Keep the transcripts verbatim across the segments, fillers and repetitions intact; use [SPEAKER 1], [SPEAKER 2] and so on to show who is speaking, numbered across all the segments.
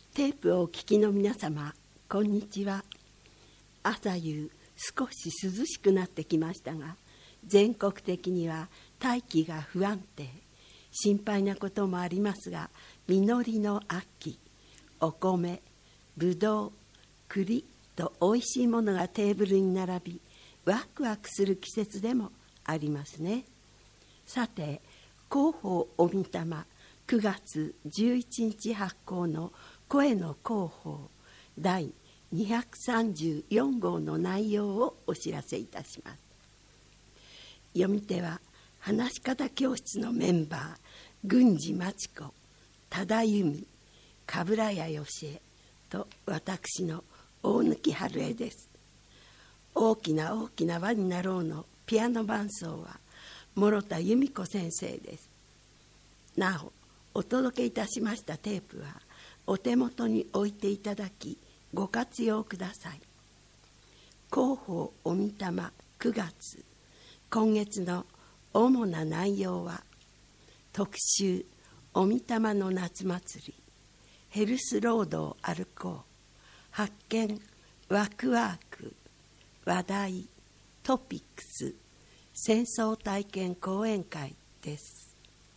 [SPEAKER 1] テープをお聞きの皆様、こんにちは。朝夕少し涼しくなってきましたが、全国的には大気が不安定、心配なこともありますが、実りの秋、お米、ぶどう、栗とおいしいものがテーブルに並び、ワクワクする季節でもありますね。さて、広報おみたまくがつじゅういちにち発行の声の広報だいにひゃくさんじゅうよんごうの内容をお知らせいたします。読み手は話し方教室のメンバー、郡司真知子、多田由美、鏑谷よしえと私の大貫春恵です。大きな大きな輪になろうのピアノ伴奏は諸田由美子先生です。なお、お届けいたしましたテープはお手元に置いていただきご活用ください。広報おみたまくがつ、今月の主な内容は、特集おみたまの夏祭り、ヘルスロードを歩こう、発見ワクワーク、話題トピックス、戦争体験講演会です。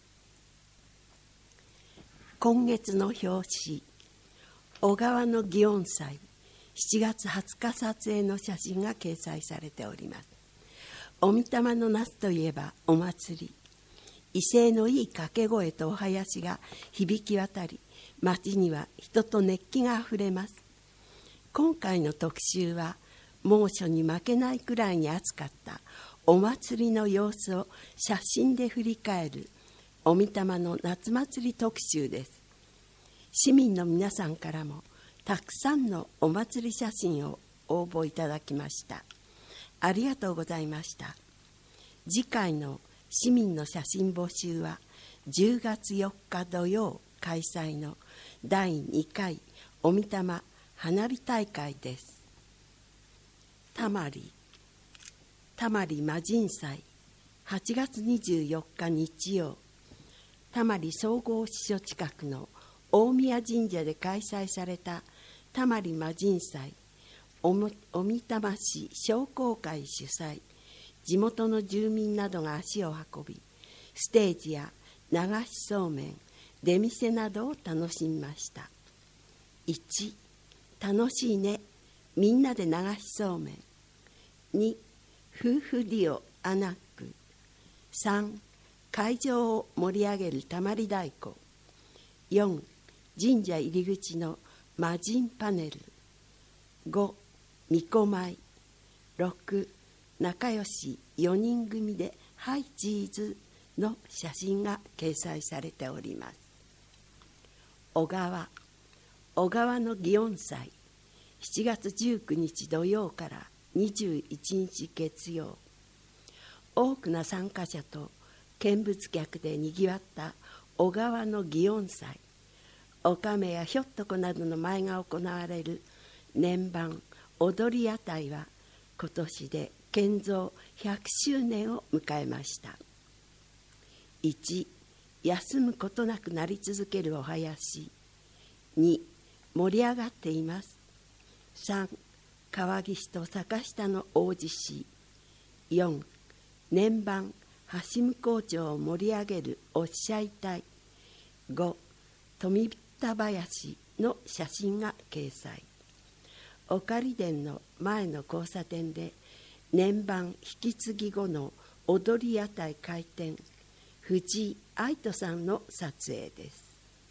[SPEAKER 1] 今月の表紙、小川の祇園祭しちがつはつか撮影の写真が掲載されております。おみたまの夏といえばお祭り、威勢のいい掛け声とお囃子が響き渡り、街には人と熱気があふれます。今回の特集は、猛暑に負けないくらいに暑かったお祭りの様子を写真で振り返るおみたまの夏祭り特集です。市民の皆さんからもたくさんのお祭り写真を応募いただきました。ありがとうございました。次回の市民の写真募集はじゅうがつよっか土曜開催のだいにかいおみたま花火大会です。たまりたまり魔神祭はちがつにじゅうよっか日曜、たまり総合支所近くの大宮神社で開催されたたまり魔神祭、おみたま市商工会主催、地元の住民などが足を運び、ステージや流しそうめん、出店などを楽しみました。いち、楽しいね、みんなで流しそうめん。に、夫婦デュオアナック。さん、会場を盛り上げるたまり太鼓。よん、神社入り口の魔神パネル。ご、みこ舞。ろく、仲良しよにん組でハイチーズの写真が掲載されております。小川小川の祇園祭しちがつじゅうくにち土曜からにじゅういちにち月曜、多くの参加者と見物客でにぎわった小川の祇園祭、おかめやひょっとこなどの舞が行われる年番踊り屋台は今年で建造ひゃくしゅうねんを迎えました。いち、休むことなくなり続けるお囃子。に、盛り上がっています。さん、川岸と坂下の大獅子。よん、年番橋向こう町を盛り上げるおっしゃい隊。ご、富田林の写真が掲載。おかり殿の前の交差点で年番引き継ぎ後の踊り屋台開店、藤井愛人さんの撮影です。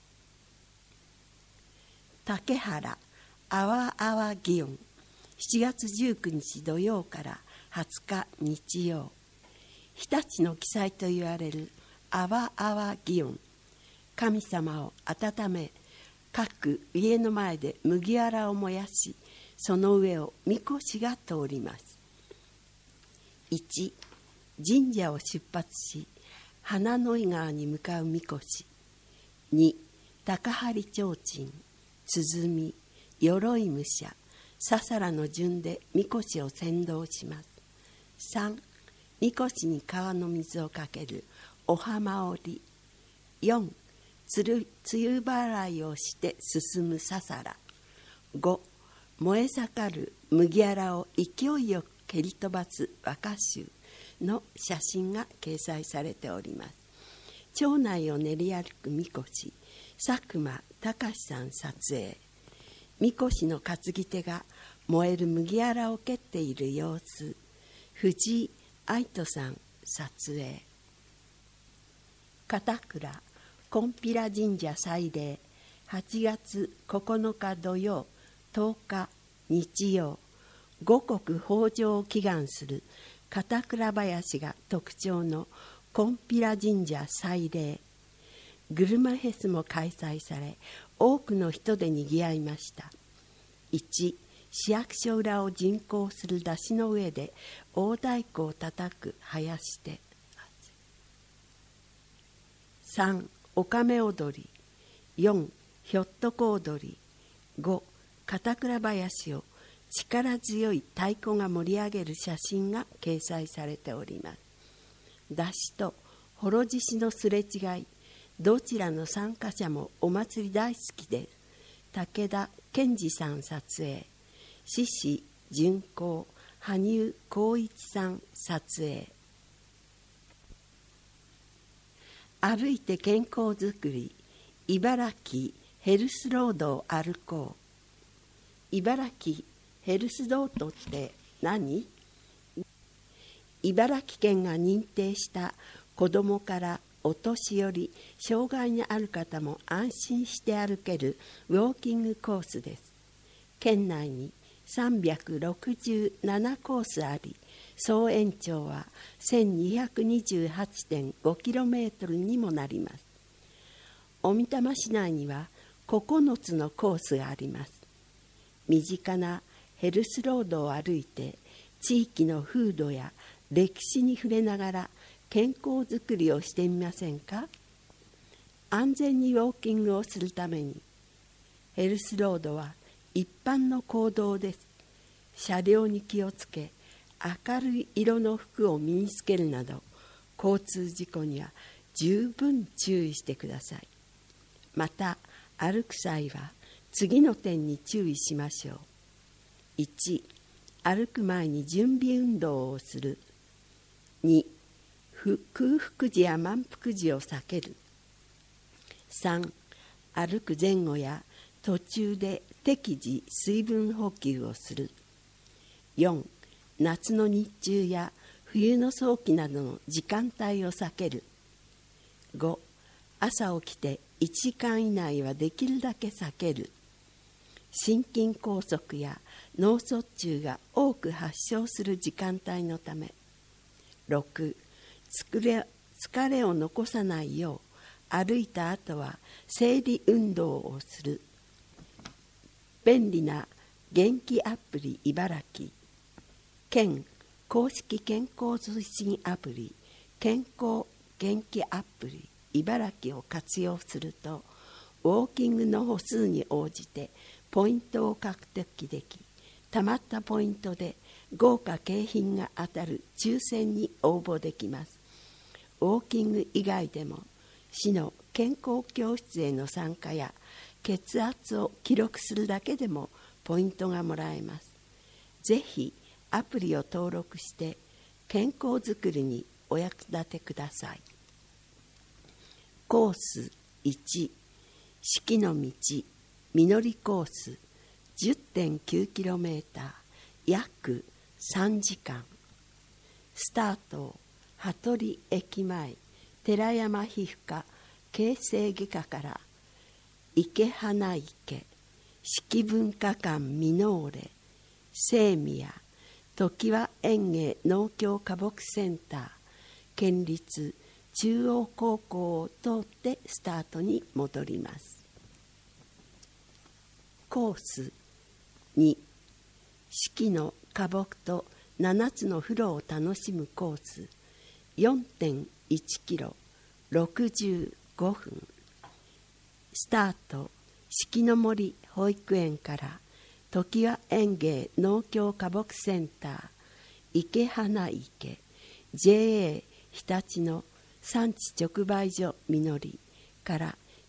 [SPEAKER 1] 竹原あわあわ祇園しちがつじゅうくにち土曜からはつか日曜、日立の記載といわれるあわあわ祇園、神様を温め各家の前で麦わらを燃やし、その上をみこしが通ります。いち、神社を出発し花の井川に向かうみこし。に、高張提灯、鼓、鎧武者、ささらの順でみこしを先導します。さん、みこしに川の水をかけるお浜織り。よん、 つる梅雨払いをして進むささら。ご、燃え盛る麦わらを勢いよく蹴り飛ばす和歌集の写真が掲載されております。町内を練り歩くみこし、佐久間隆さん撮影。みこしの担ぎ手が燃える麦わらを蹴っている様子、藤井愛人さん撮影。片倉金毘羅神社祭礼、はちがつここのか土曜、とおか日曜、五穀豊穣を祈願する片倉林が特徴の金毘羅神社祭礼。グルマフェスも開催され、多くの人でにぎわいました。いち、市役所裏を巡行する山車の上で大太鼓を叩く囃子手。さん、おかめ踊り。よん、ひょっとこ踊り。ご、片倉林を力強い太鼓が盛り上げる写真が掲載されております。山車と幌獅子のすれ違い、どちらの参加者もお祭り大好きで、武田健二さん撮影、獅子巡行、羽生光一さん撮影。歩いて健康づくり、茨城ヘルスロードを歩こう。茨城ヘルスロードって何？茨城県が認定した子どもからお年寄り、障害のある方も安心して歩けるウォーキングコースです。県内にさんびゃくろくじゅうななコースあり、総延長は せんにひゃくにじゅうはちてんごキロメートル にもなります。小美玉市内にはここのつのコースがあります。身近なヘルスロードを歩いて、地域の風土や歴史に触れながら健康づくりをしてみませんか？安全にウォーキングをするために、ヘルスロードは一般の公道です。車両に気をつけ、明るい色の服を身につけるなど、交通事故には十分注意してください。また、歩く際は次の点に注意しましょう。いち、歩く前に準備運動をする。に、空腹時や満腹時を避ける。さん、歩く前後や途中で適時水分補給をする。よん、夏の日中や冬の早期などの時間帯を避ける。ご、朝起きていちじかん以内はできるだけ避ける。心筋梗塞や脳卒中が多く発症する時間帯のため。ろく、疲れを残さないよう歩いた後は整理運動をする。便利な元気アプリ茨城、県公式健康推進アプリ健康元気アプリ茨城を活用すると、ウォーキングの歩数に応じてポイントを獲得でき、たまったポイントで豪華景品が当たる抽選に応募できます。ウォーキング以外でも市の健康教室への参加や血圧を記録するだけでもポイントがもらえます。ぜひアプリを登録して健康づくりにお役立てください。コースいち、四季の道実りコース じゅってんきゅうキロメーター 約さんじかん。スタート羽鳥駅前寺山皮膚科形成外科から池花池四季文化館ミノーレ聖宮常盤園芸農協花木センター県立中央高校を通ってスタートに戻ります。コースに、四季の花木とななつの風呂を楽しむコース よんてんいちキロろくじゅうごふん。スタート四季の森保育園から常盤園芸農協花木センター池花池 ジェーエー 日立の産地直売所みのりから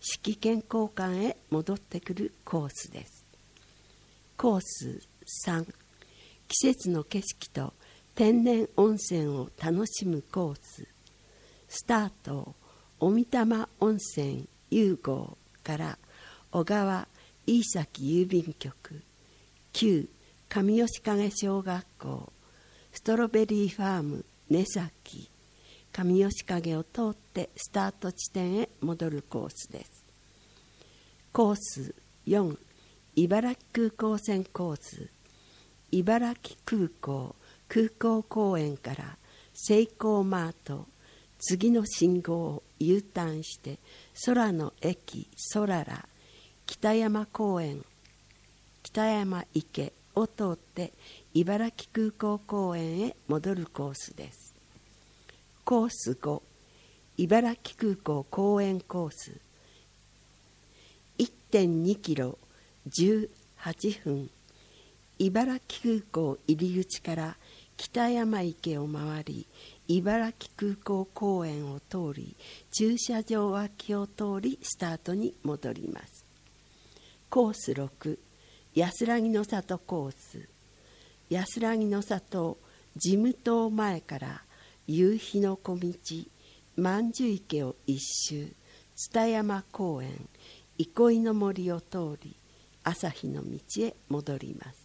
[SPEAKER 1] 式健康館へ戻ってくるコースです。コースさん、季節の景色と天然温泉を楽しむコース。スタート、小美玉温泉融合から小川飯崎郵便局、旧上吉影小学校、ストロベリーファーム根崎、上吉影を通ってスタート地点へ戻るコースです。コースよん、茨城空港線コース。茨城空港空港公園からセイコーマート、次の信号を U ターンして空の駅そらら、北山公園、北山池を通って茨城空港公園へ戻るコースです。コースご、茨城空港公園コース。いってんにキロじゅうはっぷん、茨城空港入り口から北山池を回り、茨城空港公園を通り、駐車場脇を通りスタートに戻ります。コースろく、安らぎの里コース。安らぎの里事務棟前から夕日の小道、万樹池を一周、蔦山公園、憩いの森を通り、朝日の道へ戻ります。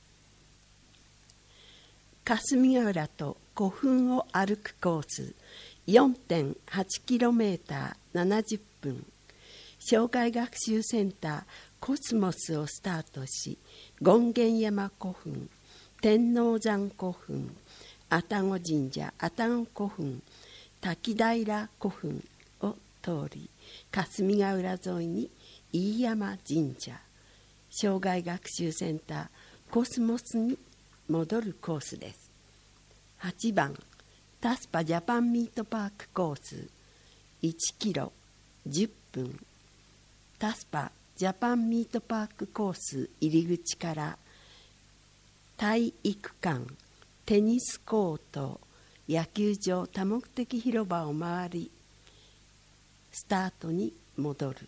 [SPEAKER 1] 霞ヶ浦と古墳を歩くコース よんてんはちキロメーターななじゅっぷん、障害学習センターコスモスをスタートし、権現山古墳、天王山古墳、愛宕神社愛宕古墳、滝平古墳を通り、霞ヶ浦沿いに飯山神社、障害学習センターコスモスに戻るコースです。はちばん、タスパジャパンミートパークコースいちキロじゅっぷん、タスパジャパンミートパークコース入り口から体育館、テニスコート、野球場多目的広場を回りスタートに戻る。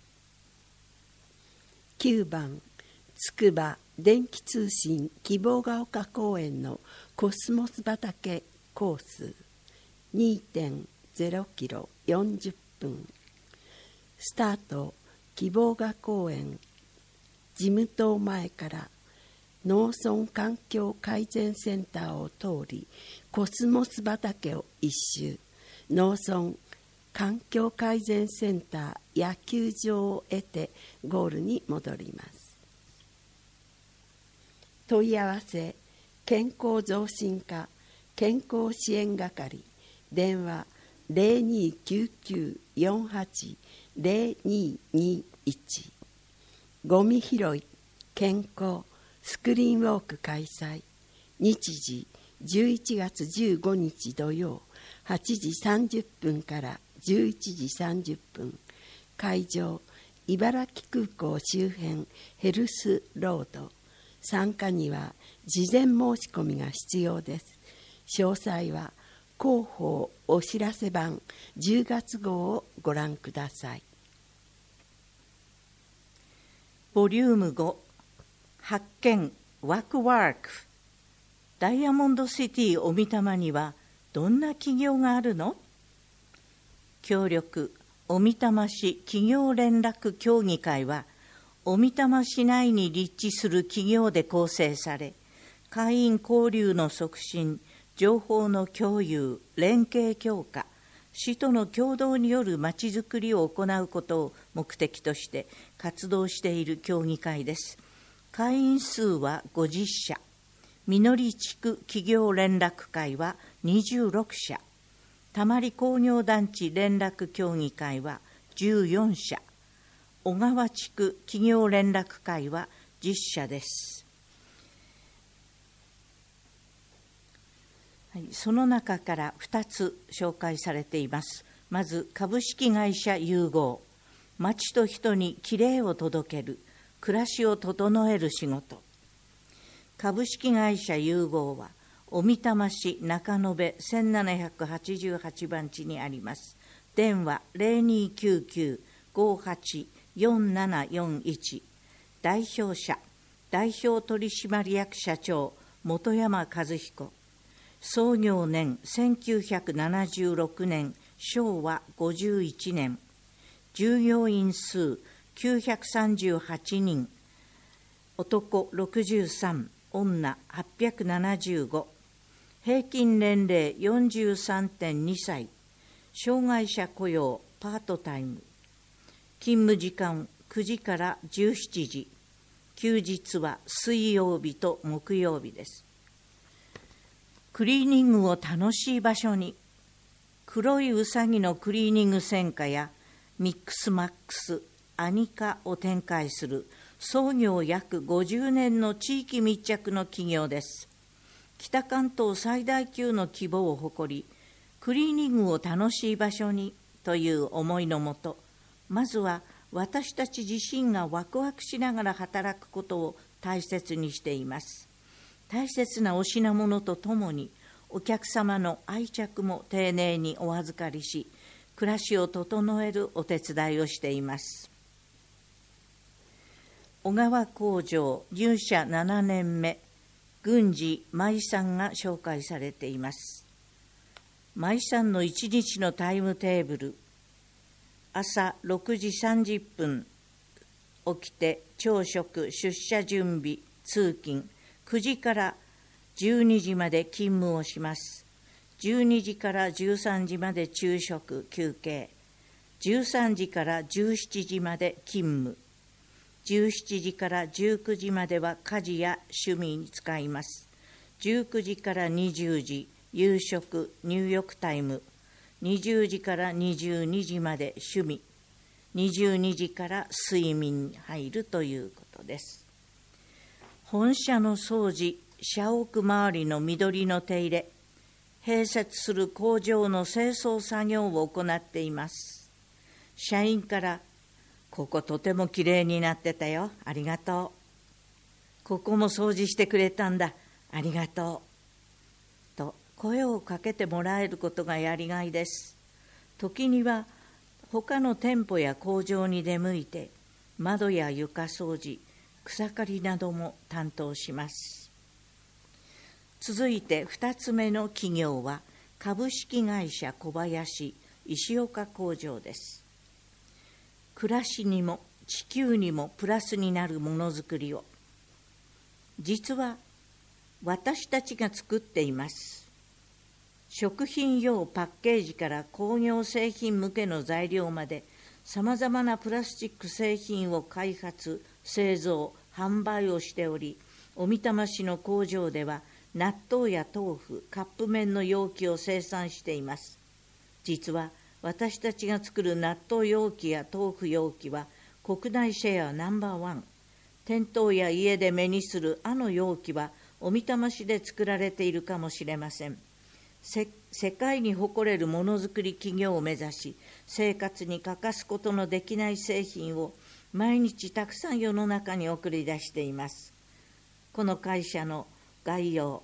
[SPEAKER 1] きゅうばん、つくば電気通信希望が丘公園のコスモス畑コース にてんゼロキロよんじゅっぷん、スタート希望が公園事務棟前から農村環境改善センターを通り、コスモス畑を一周、農村環境改善センター野球場を得てゴールに戻ります。問い合わせ、健康増進課健康支援係、電話 ゼロにーきゅうきゅうよんはちゼロにーにーいち、ゴミ拾い健康スクリーンウォーク開催、日時じゅういちがつじゅうごにち土曜はちじさんじゅっぷんからじゅういちじさんじゅっぷん、会場茨城空港周辺ヘルスロード、参加には事前申し込みが必要です。詳細は広報お知らせ版じゅうがつ号をご覧ください。
[SPEAKER 2] ボリュームご、発見ワクワーク。ダイヤモンドシティ小美玉にはどんな企業があるの？協力小美玉市企業連絡協議会は、小美玉市内に立地する企業で構成され、会員交流の促進、情報の共有、連携強化、市との共同によるまちづくりを行うことを目的として活動している協議会です。会員数はごじゅっしゃ、みのり地区企業連絡会はにじゅうろくしゃ、たまり工業団地連絡協議会はじゅうよんしゃ、小川地区企業連絡会はじゅっしゃです。はい、その中からふたつ紹介されています。まず、株式会社融合、町と人にきれいを届ける、暮らしを整える仕事。株式会社融合は、小美玉市中延せんななひゃくはちじゅうはちばんちにあります。電話ゼロにーきゅうきゅうごはちよんななよんいち、代表者代表取締役社長本山和彦、創業年せんきゅうひゃくななじゅうろくねん、昭和ごじゅういちねん、従業員数きゅうひゃくさんじゅうはちにん、男ろくじゅうさん、女はっぴゃくななじゅうご、平均年齢 よんじゅうさんてんにさい、障害者雇用パートタイム、勤務時間くじからじゅうしちじ、休日は水曜日と木曜日です。クリーニングを楽しい場所に、黒いうさぎのクリーニング専科やミックスマックス、アニカを展開する創業約ごじゅうねんの地域密着の企業です。北関東最大級の規模を誇り、クリーニングを楽しい場所にという思いのもと、まずは私たち自身がワクワクしながら働くことを大切にしています。大切なお品物とともに、お客様の愛着も丁寧にお預かりし、暮らしを整えるお手伝いをしています。小川工場入社ななねんめ、郡司舞さんが紹介されています。舞さんの一日のタイムテーブル、朝ろくじさんじゅっぷん起きて朝食、出社準備、通勤、くじからじゅうにじまで勤務をします。じゅうにじからじゅうさんじまで昼食、休憩、じゅうさんじからじゅうしちじまで勤務、じゅうしちじからじゅうくじまでは家事や趣味に使います。じゅうくじからにじゅうじ、夕食、入浴タイム、にじゅうじからにじゅうにじまで趣味、にじゅうにじから睡眠に入るということです。本社の掃除、社屋周りの緑の手入れ、併設する工場の清掃作業を行っています。社員から、こことてもきれいになってたよ、ありがとう。ここも掃除してくれたんだ、ありがとう。と声をかけてもらえることがやりがいです。時には他の店舗や工場に出向いて、窓や床掃除、草刈りなども担当します。続いてふたつめの企業は、株式会社小林石岡工場です。暮らしにも地球にもプラスになるものづくりを、実は私たちが作っています。食品用パッケージから工業製品向けの材料まで、さまざまなプラスチック製品を開発、製造、販売をしており、小美玉市の工場では納豆や豆腐、カップ麺の容器を生産しています。実は私たちが作る納豆容器や豆腐容器は国内シェアナンバーワン。店頭や家で目にするあの容器は小美玉市で作られているかもしれません。世界に誇れるものづくり企業を目指し、生活に欠かすことのできない製品を毎日たくさん世の中に送り出しています。この会社の概要、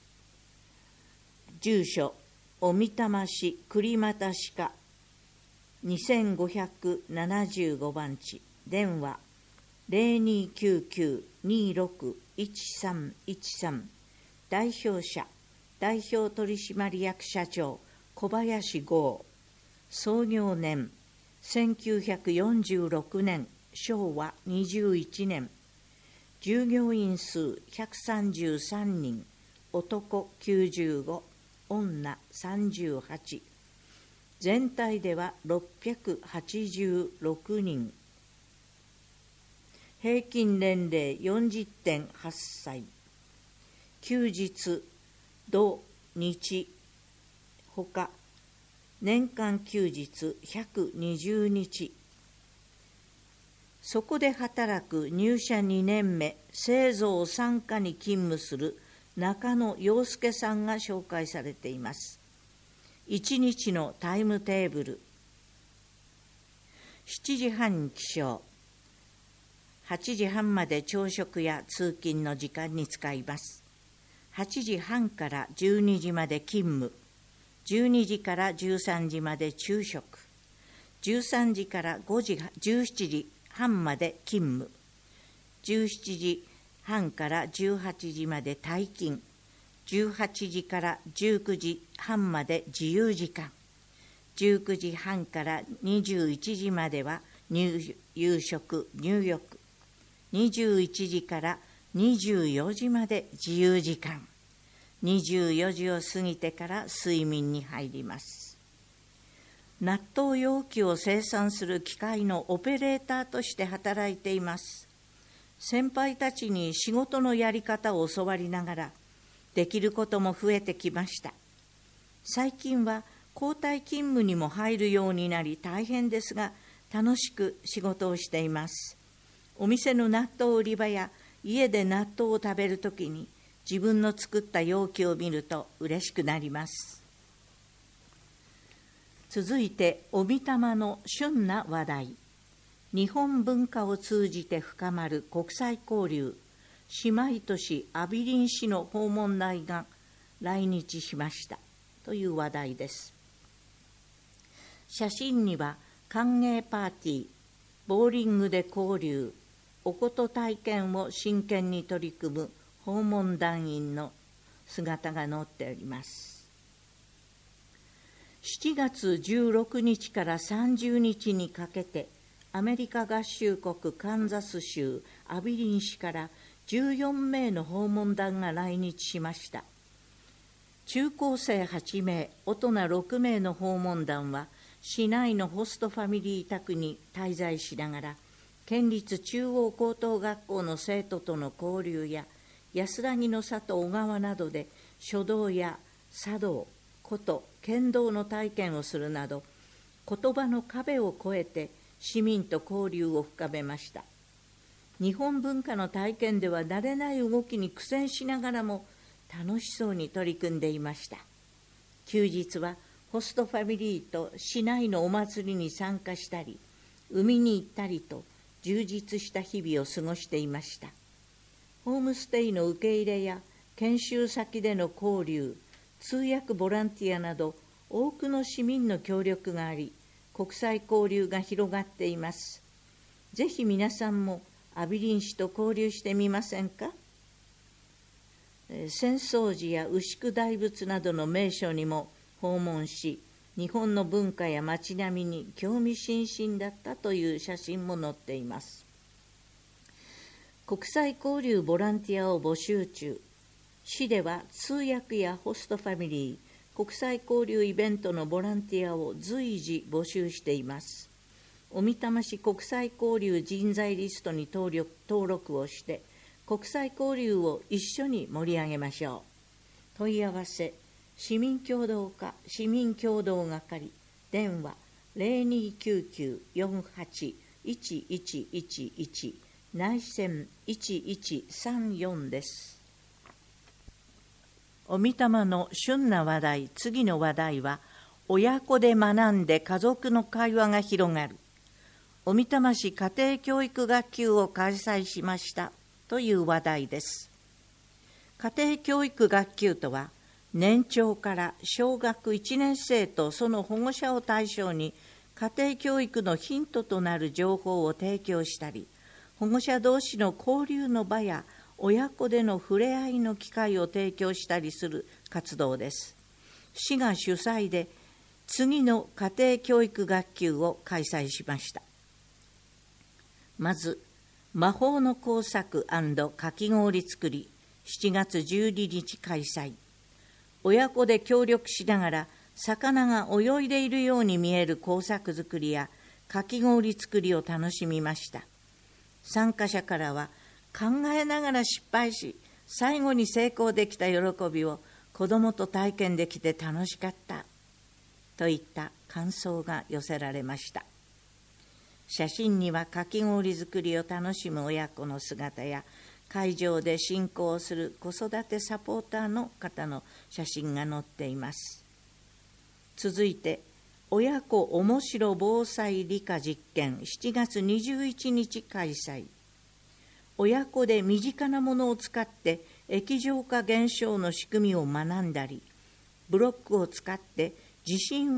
[SPEAKER 2] 住所、小美玉市栗又歯科にせんごひゃくななじゅうごばん地、電話 ゼロにきゅうきゅう にろく いちさんいちさん、代表者代表取締役社長小林剛、創業年せんきゅうひゃくよんじゅうろくねん、昭和にじゅういちねん、従業員数ひゃくさんじゅうさんにん、男きゅうじゅうご、女さんじゅうはち、全体ではろっぴゃくはちじゅうろくにん、平均年齢 よんじゅってんはっさい、休日、土日ほか年間休日ひゃくにじゅうにち、そこで働く入社にねんめ、製造傘下に勤務する中野洋介さんが紹介されています。いちにちのタイムテーブル、しちじはんに起床、はちじはんまで朝食や通勤の時間に使います。はちじはんからじゅうにじまで勤務、じゅうにじからじゅうさんじまで昼食、 じゅうさんじからごじ、じゅうしちじはんまで勤務、じゅうしちじはんからじゅうはちじまで退勤、じゅうはちじからじゅうくじはんまで自由時間、じゅうくじはんからにじゅういちじまでは入夕食・入浴、にじゅういちじからにじゅうよじまで自由時間、にじゅうよじを過ぎてから睡眠に入ります。納豆容器を生産する機械のオペレーターとして働いています。先輩たちに仕事のやり方を教わりながら、できることも増えてきました。最近は交代勤務にも入るようになり大変ですが、楽しく仕事をしています。お店の納豆売り場や家で納豆を食べるときに自分の作った容器を見ると嬉しくなります。続いて、お御霊の旬な話題。日本文化を通じて深まる国際交流、姉妹都市アビリン市の訪問団が来日しましたという話題です。写真には歓迎パーティー、ボーリングで交流、おこと体験を真剣に取り組む訪問団員の姿が載っております。しちがつじゅうろくにちからさんじゅうにちにかけて、アメリカ合衆国カンザス州アビリン市からじゅうよんめいの訪問団が来日しました。中高生はちめい、大人ろくめいの訪問団は、市内のホストファミリー宅に滞在しながら、県立中央高等学校の生徒との交流や、安らぎの里小川などで書道や茶道、琴、剣道の体験をするなど、言葉の壁を越えて市民と交流を深めました。日本文化の体験では慣れない動きに苦戦しながらも楽しそうに取り組んでいました。休日はホストファミリーと市内のお祭りに参加したり、海に行ったりと充実した日々を過ごしていました。ホームステイの受け入れや研修先での交流、通訳ボランティアなど多くの市民の協力があり、国際交流が広がっています。ぜひ皆さんもアビリン市と交流してみませんか。浅草寺や牛久大仏などの名所にも訪問し、日本の文化や街並みに興味津々だったという写真も載っています。国際交流ボランティアを募集中。市では通訳やホストファミリー、国際交流イベントのボランティアを随時募集しています。お御霊市国際交流人材リストに登録、登録をして、国際交流を一緒に盛り上げましょう。問い合わせ、市民協働課市民協働係、電話 ゼロにきゅうきゅう よんはち いちいちいちいち、内線いちいちさんよんです。お御霊の旬な話題、次の話題は、親子で学んで家族の会話が広がる。お御霊市家庭教育学級を開催しましたという話題です。家庭教育学級とは、年長から小学いちねんせいとその保護者を対象に家庭教育のヒントとなる情報を提供したり、保護者同士の交流の場や親子での触れ合いの機会を提供したりする活動です。市が主催で次の家庭教育学級を開催しました。まず、魔法の工作&かき氷作り、しちがつじゅうににち開催。親子で協力しながら魚が泳いでいるように見える工作作りやかき氷作りを楽しみました。参加者からは、考えながら失敗し、最後に成功できた喜びを子どもと体験できて楽しかったといった感想が寄せられました。写真にはかき氷作りを楽しむ親子の姿や、会場で進行する子育てサポーターの方の写真が載っています。続いて、親子おもしろ防災理科実験しちがつにじゅういちにち開催。親子で身近なものを使って液状化現象の仕組みを学んだり、ブロックを使って地震を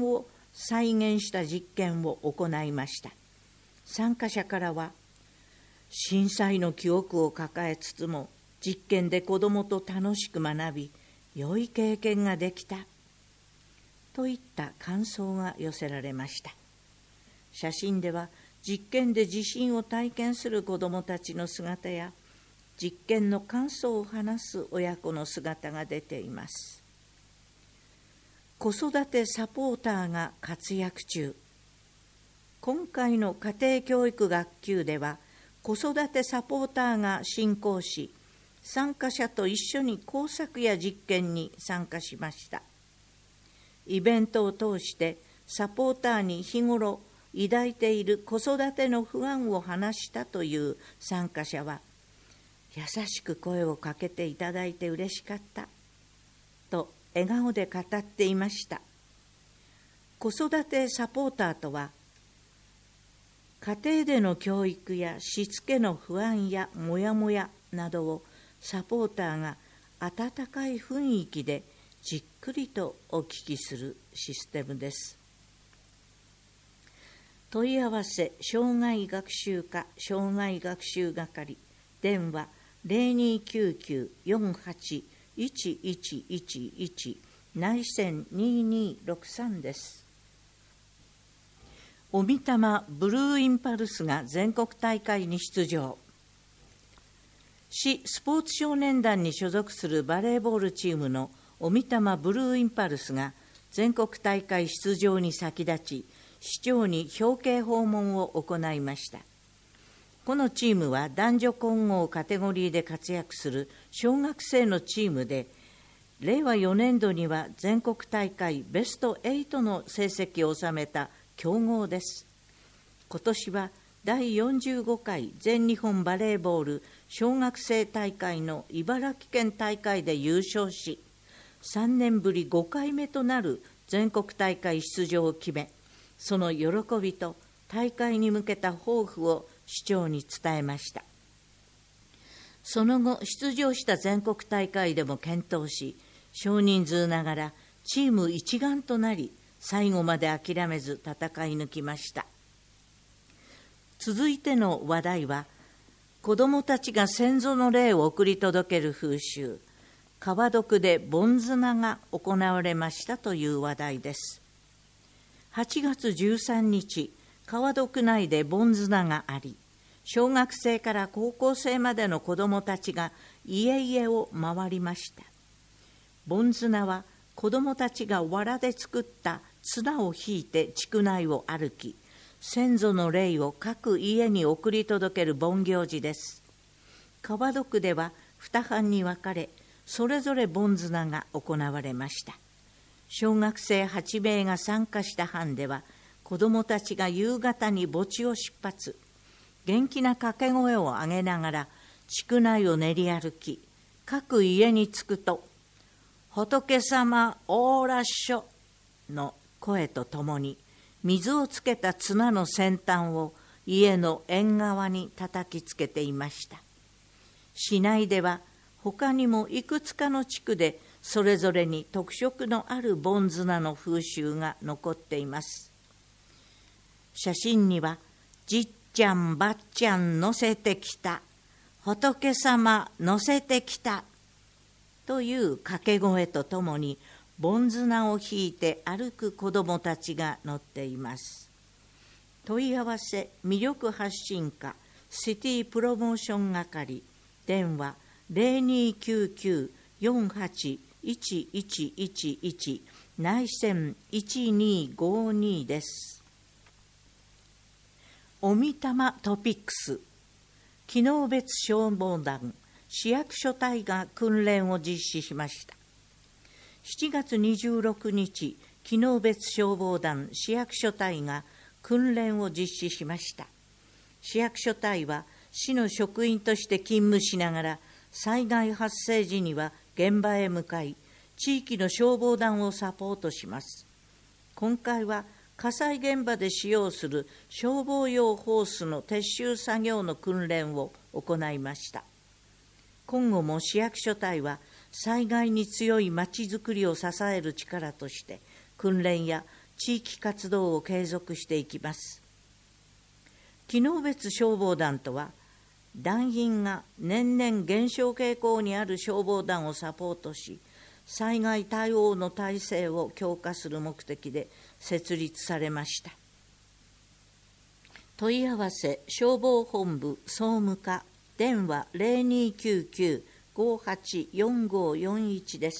[SPEAKER 2] 再現した実験を行いました。参加者からは、震災の記憶を抱えつつも、実験で子どもと楽しく学び、良い経験ができたといった感想が寄せられました。写真では実験で地震を体験する子どもたちの姿や、実験の感想を話す親子の姿が出ています。子育てサポーターが活躍中。今回の家庭教育学級では、子育てサポーターが進行し、参加者と一緒に工作や実験に参加しました。イベントを通してサポーターに日頃抱いている子育ての不安を話したという参加者は、優しく声をかけていただいて嬉しかったと笑顔で語っていました。子育てサポーターとは、家庭での教育やしつけの不安やモヤモヤなどをサポーターが温かい雰囲気でじっくりとお聞きするシステムです。問い合わせ障害学習課障害学習係、電話 ゼロにきゅうきゅう よんはち いちいちいちいち 内線ににろくさんです。おみたまブルーインパルスが全国大会に出場。市スポーツ少年団に所属するバレーボールチームのおみたまブルーインパルスが全国大会出場に先立ち、市長に表敬訪問を行いました。このチームは男女混合カテゴリーで活躍する小学生のチームで、れいわよねんどには全国大会ベストはちの成績を収めた強豪です。今年はだいよんじゅうごかい全日本バレーボール小学生大会の茨城県大会で優勝し、さんねんぶりごかいめとなる全国大会出場を決め、その喜びと大会に向けた抱負を市長に伝えました。その後、出場した全国大会でも健闘し、少人数ながらチーム一丸となり、最後まで諦めず戦い抜きました。続いての話題は、子どもたちが先祖の霊を送り届ける風習、川床で盆綱が行われましたという話題です。はちがつじゅうさんにち、川床内で盆綱があり、小学生から高校生までの子どもたちが家々を回りました。盆綱は子どもたちが藁で作った綱を引いて地区内を歩き、先祖の霊を各家に送り届ける盆行事です。川床ではに班に分かれ、それぞれ盆綱が行われました。小学生はちめいが参加した班では、子どもたちが夕方に墓地を出発、元気な掛け声を上げながら地区内を練り歩き、各家に着くと、仏様オーラッショの声とともに、水をつけた綱の先端を家の縁側に叩きつけていました。市内では他にもいくつかの地区でそれぞれに特色のある盆綱の風習が残っています。写真には、じっちゃんばっちゃん乗せてきた、仏様乗せてきたという掛け声とともに、盆綱を引いて歩く子どもたちが乗っています。問い合わせ魅力発信課シティプロモーション係、電話 ゼロにきゅうきゅう よんはち いちいちいちいち 内線いちにごにです。おみたまトピックス、機能別消防団市役所隊が訓練を実施しました。しちがつにじゅうろくにち、機能別消防団市役所隊が訓練を実施しました。市役所隊は市の職員として勤務しながら、災害発生時には現場へ向かい、地域の消防団をサポートします。今回は火災現場で使用する消防用ホースの撤収作業の訓練を行いました。今後も市役所隊は災害に強いまちづくりを支える力として、訓練や地域活動を継続していきます。機能別消防団とは、団員が年々減少傾向にある消防団をサポートし、災害対応の体制を強化する目的で設立されました。問い合わせ消防本部総務課電話 ゼロにきゅうきゅう ごはち よんごよんいち です。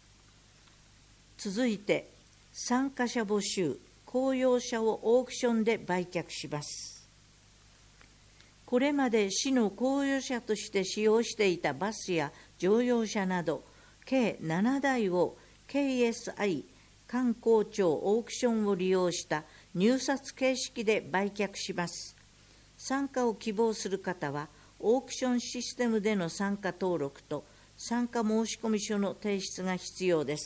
[SPEAKER 2] 続いて参加者募集、公用車をオークションで売却します。これまで市の公用車として使用していたバスや乗用車など計ななだいを ケーエスアイ 観光庁オークションを利用した入札形式で売却します。参加を希望する方はオークションシステムでの参加登録と参加申込書の提出が必要です。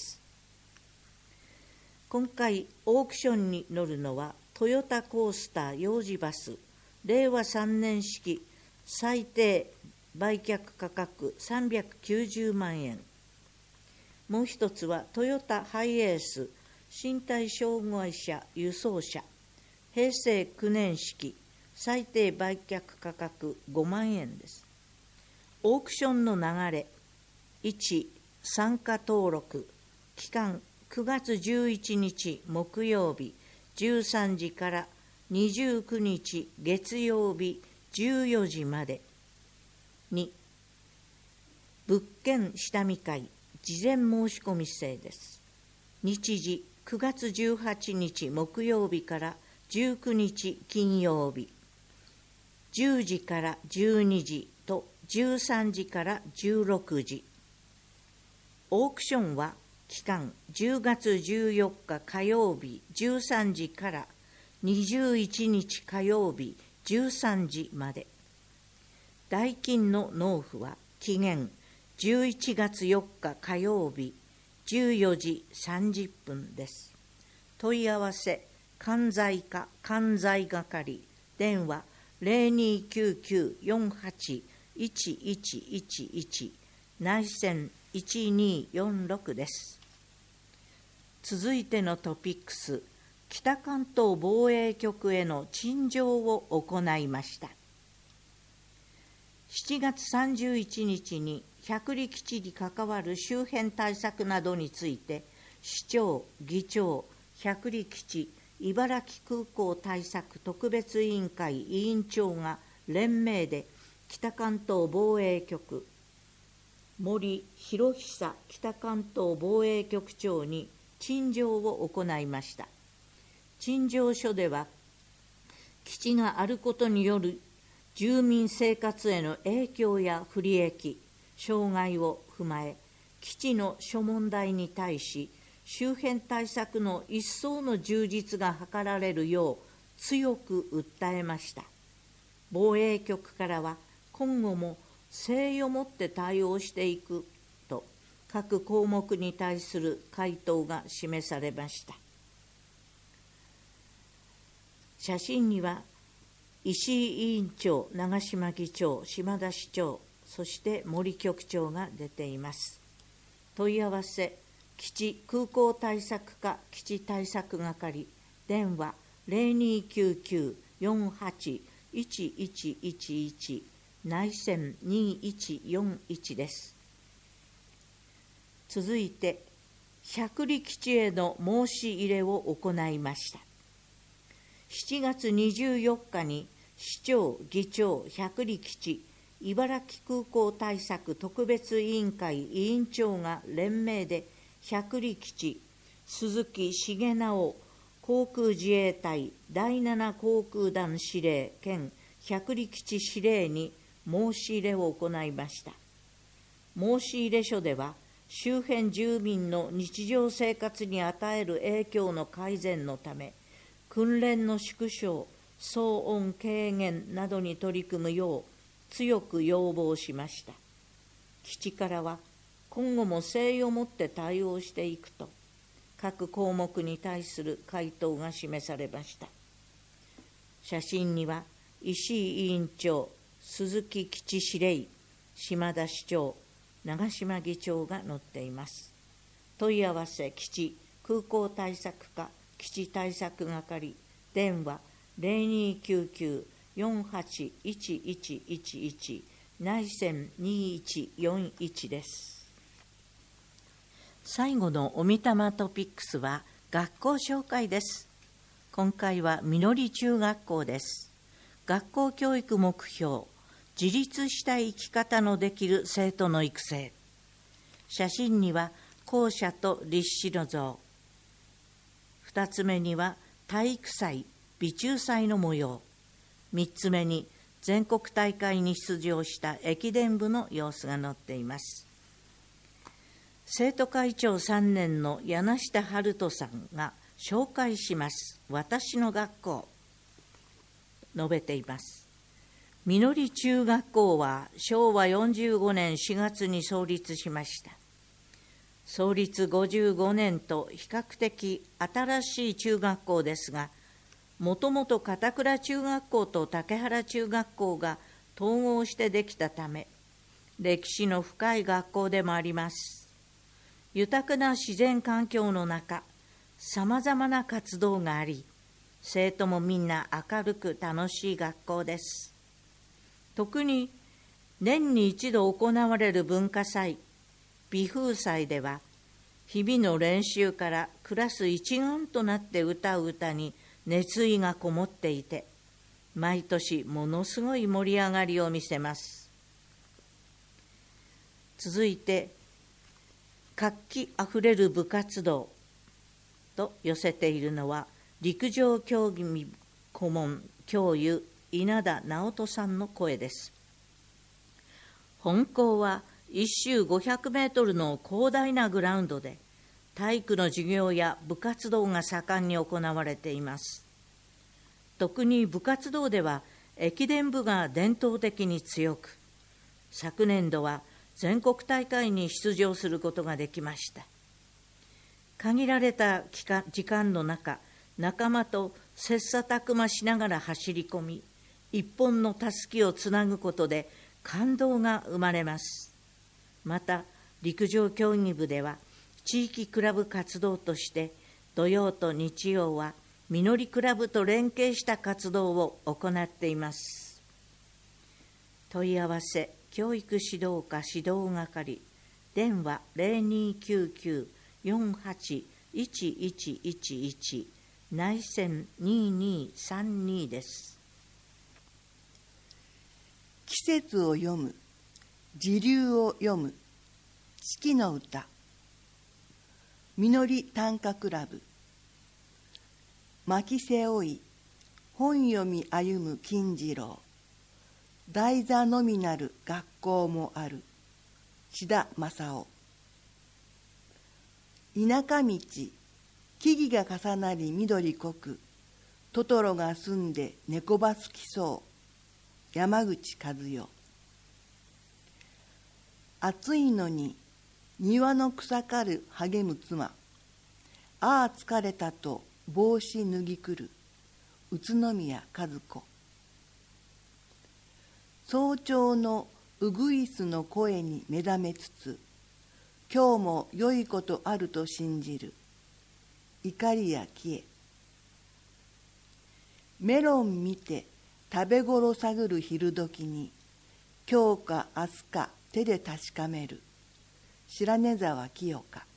[SPEAKER 2] 今回オークションに乗るのはトヨタコースター幼児バスれいわさんねん式、最低売却価格さんびゃくきゅうじゅうまんえん。もう一つはトヨタハイエース身体障害者輸送車へいせいきゅうねん式、最低売却価格ごまんえんです。オークションの流れ。いち、参加登録。期間くがつじゅういちにち木曜日じゅうさんじからにじゅうくにち月曜日じゅうよじまで。に、物件下見会事前申し込み制です。日時くがつじゅうはちにち木曜日からじゅうくにち金曜日、じゅうじからじゅうにじとじゅうさんじからじゅうろくじ。オークションは期間じゅうがつじゅうよっか火曜日じゅうさんじからにじゅういちにち火曜日じゅうさんじまで。代金の納付は期限じゅういちがつよっか火曜日じゅうよじさんじゅっぷんです。問い合わせ関西課関西係電話 ゼロにきゅうきゅう よんはち いちいちいちいち 内線いちによんろくです。続いてのトピックス、北関東防衛局への陳情を行いました。しちがつさんじゅういちにちに百里基地に関わる周辺対策などについて、市長、議長、百里基地、茨城空港対策特別委員会委員長が連名で北関東防衛局、森博久北関東防衛局長に陳情を行いました。陳情書では、基地があることによる住民生活への影響や不利益、障害を踏まえ、基地の諸問題に対し、周辺対策の一層の充実が図られるよう強く訴えました。防衛局からは、今後も誠意を持って対応していくと、各項目に対する回答が示されました。写真には、石井委員長、長島議長、島田市長、そして森局長が出ています。問い合わせ、基地空港対策課基地対策係、電話 ゼロにきゅうきゅう よんはち いちいちいちいち、内線にいちよんいちです。続いて、百里基地への申し入れを行いました。しちがつにじゅうよっかに市長、議長、百里基地、茨城空港対策特別委員会委員長が連名で百里基地、鈴木重直航空自衛隊だいなな航空団司令兼百里基地司令に申し入れを行いました。申し入れ書では、周辺住民の日常生活に与える影響の改善のため、訓練の縮小、騒音軽減などに取り組むよう強く要望しました。基地からは、今後も誠意を持って対応していくと、各項目に対する回答が示されました。写真には、石井委員長、鈴木基地司令、島田市長、長島議長が載っています。問い合わせ基地空港対策課基地対策係電話 ゼロにきゅうきゅう よんはち いちいちいちいち 内線にいちよんいちです。最後のおみたまトピックスは学校紹介です。今回はみのり中学校です。学校教育目標、自立した生き方のできる生徒の育成。写真には校舎と立志の像。二つ目には体育祭、美中祭の模様。三つ目に全国大会に出場した駅伝部の様子が載っています。生徒会長さんねんの柳下春人さんが紹介します。私の学校。述べています。みのり中学校はしょうわよんじゅうごねんしがつに創立しました。創立ごじゅうごねんと比較的新しい中学校ですが、もともと片倉中学校と竹原中学校が統合してできたため、歴史の深い学校でもあります。豊かな自然環境の中、さまざまな活動があり、生徒もみんな明るく楽しい学校です。特に年に一度行われる文化祭、美風祭では、日々の練習からクラス一丸となって歌う歌に熱意がこもっていて、毎年ものすごい盛り上がりを見せます。続いて、活気あふれる部活動と寄せているのは、陸上競技顧問教諭稲田直人さんの声です。本校はいっ周ごひゃくメートルの広大なグラウンドで体育の授業や部活動が盛んに行われています。特に部活動では駅伝部が伝統的に強く、昨年度は全国大会に出場することができました。限られた期間時間の中、仲間と切磋琢磨しながら走り込み、一本のたすきをつなぐことで感動が生まれます。また、陸上競技部では、地域クラブ活動として、土曜と日曜は、みのりクラブと連携した活動を行っています。問い合わせ、教育指導課指導係、電話ゼロにきゅうきゅう よんはち いちいちいちいち、内線ににさんにです。
[SPEAKER 3] 季節を読む、時流を読む、四季の歌、みのり短歌クラブ、巻き背負い、本読み歩む金次郎、台座のみなる学校もある、志田正夫。田舎道、木々が重なり緑濃く、トトロが住んで猫バス来そう、山口和代。暑いのに庭の草刈る励む妻、ああ疲れたと帽子脱ぎくる、宇都宮和子。早朝のうぐいすの声に目覚めつつ、今日も良いことあると信じる、怒りや消え。メロン見て食べごろ探る昼時に、今日か明日か手で確かめる、白根沢清香。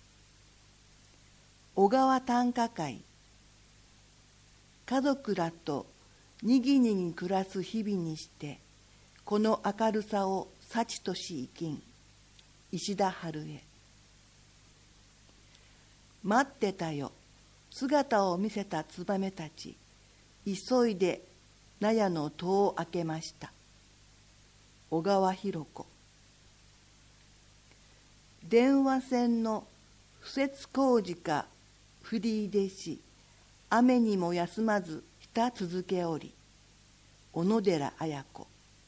[SPEAKER 3] 小川短歌会、家族らとにぎにぎ暮らす日々にして、この明るさを幸とし生きん、石田春江。待ってたよ、姿を見せたツバメたち、急いで納屋の戸を開けました、小川弘子。電話線の敷設工事かフリーでし、雨にも休まずひた続けおり、小野寺綾子。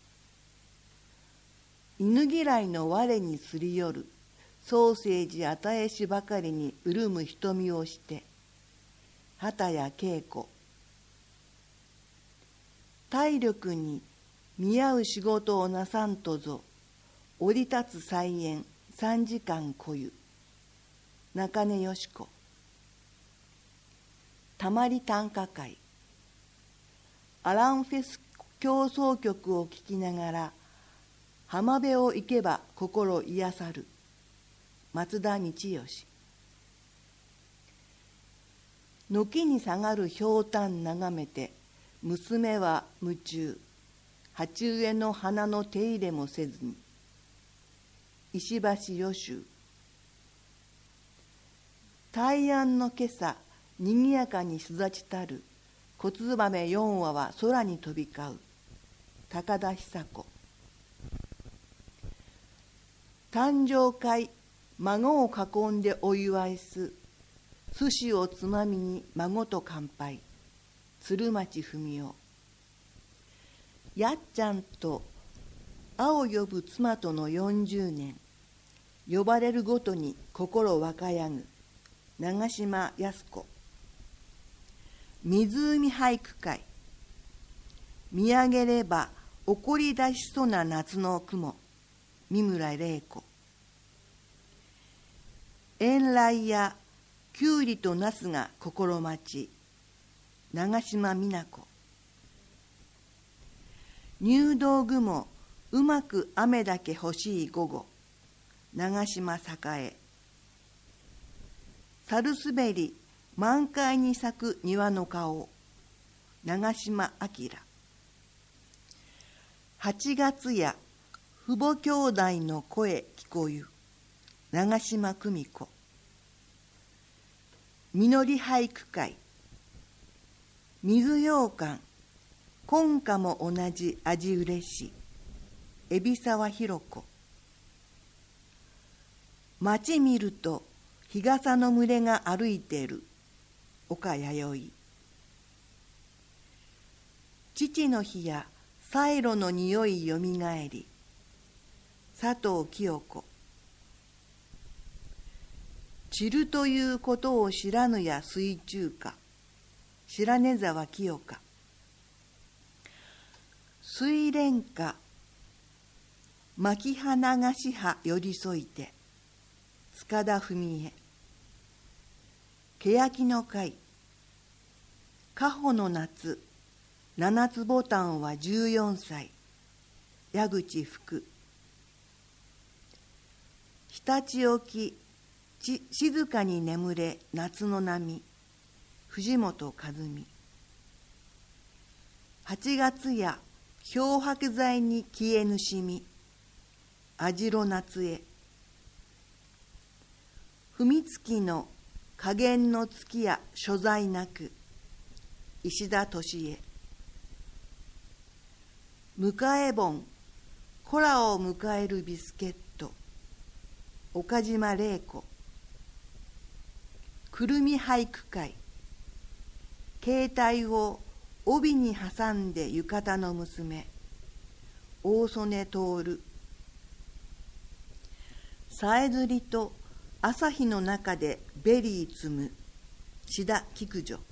[SPEAKER 3] 犬嫌いの我にすり寄る、ソーセージ与えしばかりに潤む瞳をして、畑谷恵子。体力に見合う仕事をなさんとぞ、降り立つ菜園三時間こゆ、中根よし子。 たまり短歌会。アランフェス協奏曲を聴きながら浜辺を行けば心癒さる。松田道義。軒に下がるひょうたん眺めて娘は夢中。鉢植えの花の手入れもせずに。石橋予習。大安の今朝にぎやかに巣立ちたる小つばめ四羽は空に飛び交う。高田久子。誕生会、孫を囲んでお祝いす。寿司をつまみに孫と乾杯。鶴町文夫。やっちゃんと青呼ぶ妻とのよんじゅうねん。呼ばれるごとに心若やぐ。長島靖子。湖俳句会。見上げれば起こり出しそうな夏の雲。三村玲子。遠来やきゅうりとナスが心待ち。長島美奈子。入道雲、うまく雨だけ欲しい午後。長島栄。猿滑り、満開に咲く庭の顔。長島明。八月や父母兄弟の声聞こゆ。長島久美子。実り俳句会。水羊羹、今夏も同じ味うれし。海老沢弘子。街見ると日傘の群れが歩いている。岡弥生。父の日やサイロの匂いよみがえり。佐藤清子。散るということを知らぬや水中花。白根沢清香。睡蓮花、牧花がし葉寄り添いて。塚田文江。欅の会。果歩の夏、七つボタンはじゅうよんさい。矢口福。常陸沖、ち静かに眠れ夏の波。藤本和美。八月や漂白剤に消えぬしみ。網代夏江。踏月の加減の月や所在なく。石田敏恵。迎え盆、子らを迎えるビスケット。岡島玲子。くるみ俳句会。携帯を帯に挟んで浴衣の娘。大曽根徹。さえずりと朝日の中でベリー摘む。志田菊女。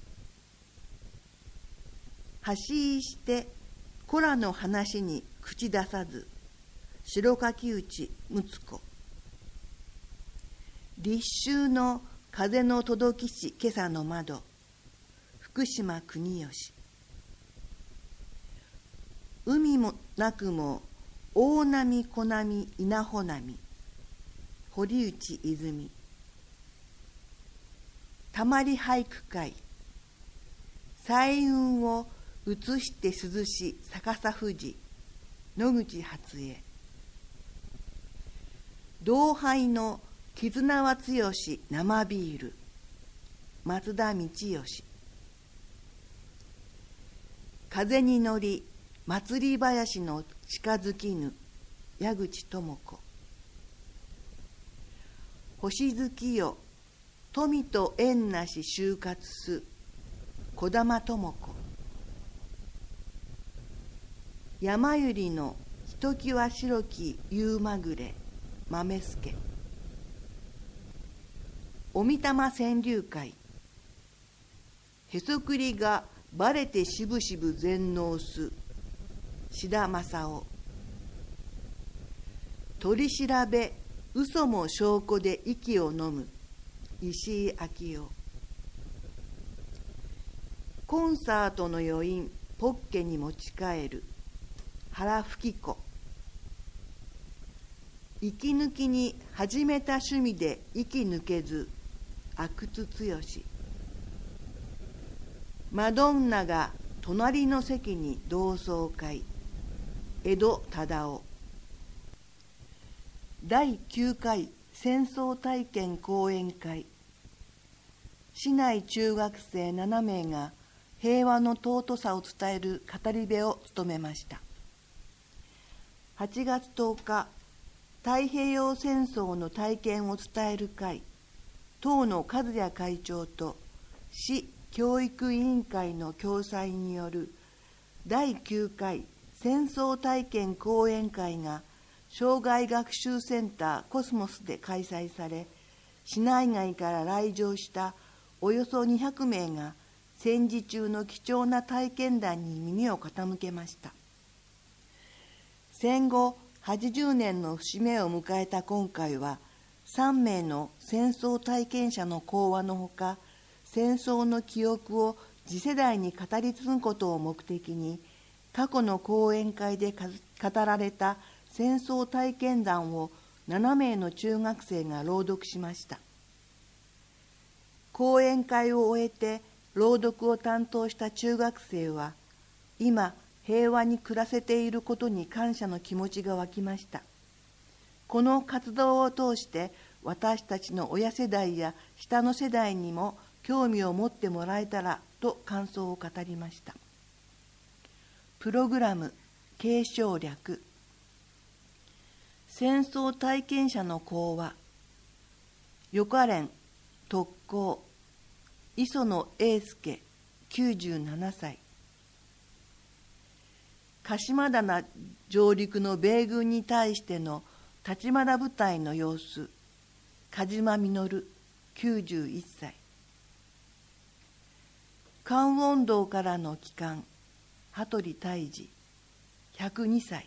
[SPEAKER 3] 橋井して子らの話に口出さず。白柿内睦子。立秋の風の届きし今朝の窓。福島国義。海もなくも大波小波稲穂波。堀内泉。たまり俳句会。彩雲を映して涼し逆さ富士。野口初江。同輩の絆は強し生ビール。松田道義。風に乗り祭り林の近づきぬ。矢口智子。星月よ富と縁なし就活す。児玉智子。山百合のひときわ白き夕まぐれ。豆助。おみたま川柳会。へそくりがばれてしぶしぶ全能す。志田正夫。取り調べ嘘も証拠で息を飲む。石井昭夫。 コンサートの余韻ポッケに持ち帰る原吹子。息抜きに始めた趣味で息抜けず阿久津剛。マドンナが隣の席に同窓会江戸忠夫。だいきゅうかい戦争体験講演会。市内中学生ななめいが平和の尊さを伝える語り部を務めました。はちがつとおか、太平洋戦争の体験を伝える会、党の和也会長と市教育委員会の共催によるだいきゅうかい戦争体験講演会が生涯学習センターコスモスで開催され、市内外から来場したおよそにひゃくめいが戦時中の貴重な体験談に耳を傾けました。戦後はちじゅうねんの節目を迎えた今回は、さんめいの戦争体験者の講話のほか、戦争の記憶を次世代に語り継ぐことを目的に、過去の講演会で語られた戦争体験談をななめいの中学生が朗読しました。講演会を終えて朗読を担当した中学生は、今平和に暮らせていることに感謝の気持ちが湧きました。この活動を通して私たちの親世代や下の世代にも興味を持ってもらえたらと感想を語りました。プログラム継承略。戦争体験者の講話。予科連特攻磯野英介きゅうじゅうななさい。鹿島棚上陸の米軍に対しての立花部隊の様子。鹿島実きゅうじゅういっさい。関温道からの帰還羽鳥泰治ひゃくにさい。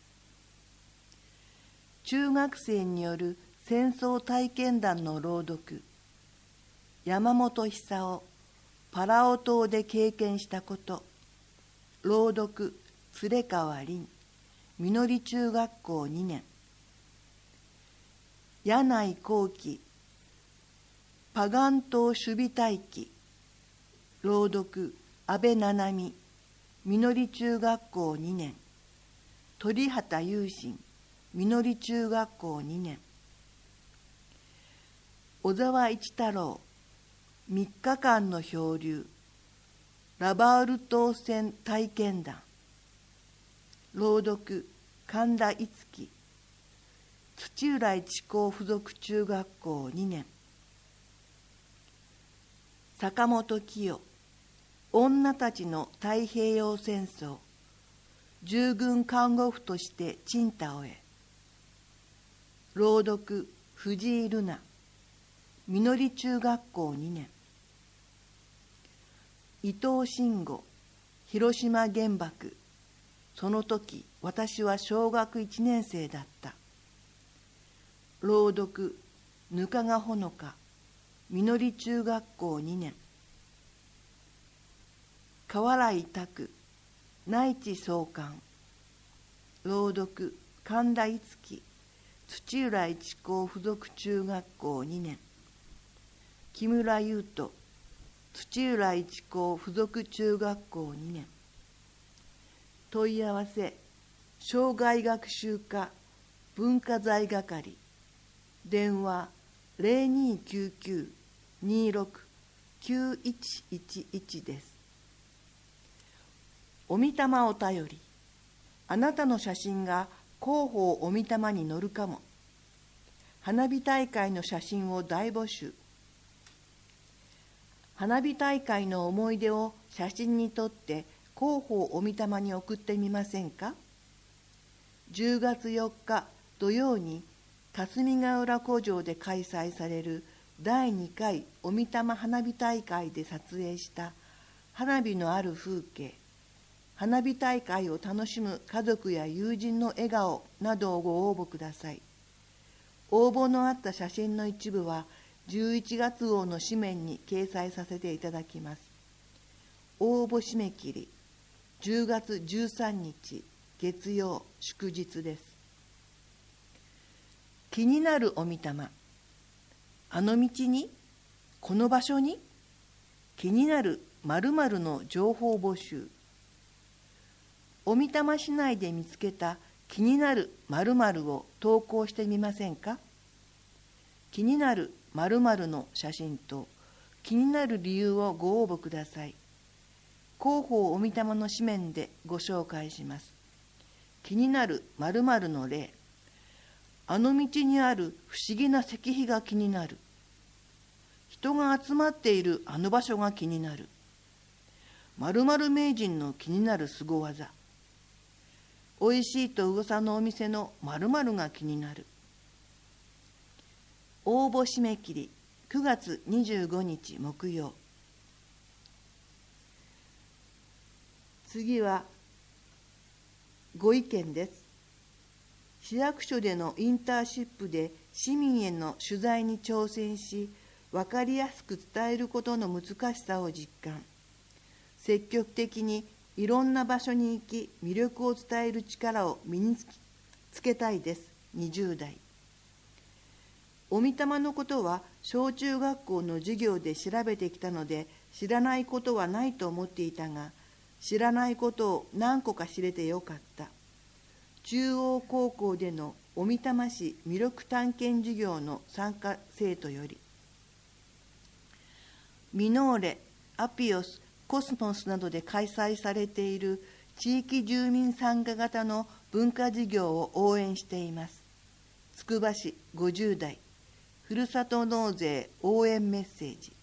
[SPEAKER 3] 中学生による戦争体験談の朗読。山本久夫パラオ島で経験したこと。朗読連川凛みのり中学校にねん。柳井幸喜パガン島守備隊記。朗読安倍七海みのり中学校にねん。鳥畑雄心みのり中学校にねん。小沢一太郎みっかかんの漂流ラバウル島戦体験談。朗読神田逸樹土浦一高附属中学校にねん。坂本清女たちの太平洋戦争従軍看護婦として青島へ。朗読藤井瑠奈みのり中学校にねん。伊藤慎吾広島原爆その時私は小学いちねんせいだった。朗読額賀ほのかみのり中学校にねん。河原拓内地総監。朗読神田逸樹土浦一高附属中学校にねん。木村優斗土浦一高附属中学校にねん。問い合わせ生涯学習課文化財係。電話 ゼロにーきゅうきゅう にーろく きゅういちいちいち です。おみたまお便り。あなたの写真が広報おみたまに載るかも。花火大会の写真を大募集。花火大会の思い出を写真に撮って広報おみたまに送ってみませんか。じゅうがつよっか土曜に霞ヶ浦古城で開催されるだいにかいおみたま花火大会で撮影した花火のある風景、花火大会を楽しむ家族や友人の笑顔などをご応募ください。応募のあった写真の一部はじゅういちがつ号の紙面に掲載させていただきます。 応募締め切りじゅうがつじゅうさんにち月曜祝日です。気になるお御霊、あの道に、この場所に、気になる〇〇の情報募集。お御霊市内で見つけた気になる〇〇を投稿してみませんか。気になる〇〇の写真と気になる理由をご応募ください。広報お御霊の紙面でご紹介します。気になる〇〇の例。あの道にある不思議な石碑が気になる。人が集まっているあの場所が気になる。〇〇名人の気になる凄技。おいしいと噂のお店の〇〇が気になる。応募締め切りくがつにじゅうごにち木曜。次はご意見です。市役所でのインターンシップで市民への取材に挑戦し、分かりやすく伝えることの難しさを実感。積極的にいろんな場所に行き、魅力を伝える力を身につけたいです。にじゅうだい。お御霊のことは小中学校の授業で調べてきたので、知らないことはないと思っていたが、知らないことを何個か知れてよかった。中央高校でのお御霊市魅力探検授業の参加生徒より、ミノーレ、アピオス、コスモスなどで開催されている地域住民参加型の文化事業を応援しています。つくば市ごじゅうだい、ふるさと納税応援メッセージ。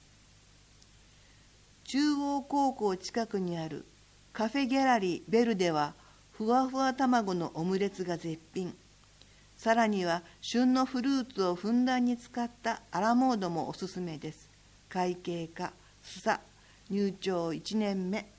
[SPEAKER 3] 中央高校近くにあるカフェギャラリーベルでは、ふわふわ卵のオムレツが絶品。さらには旬のフルーツをふんだんに使ったアラモードもおすすめです。会計課、須佐、入庁いちねんめ。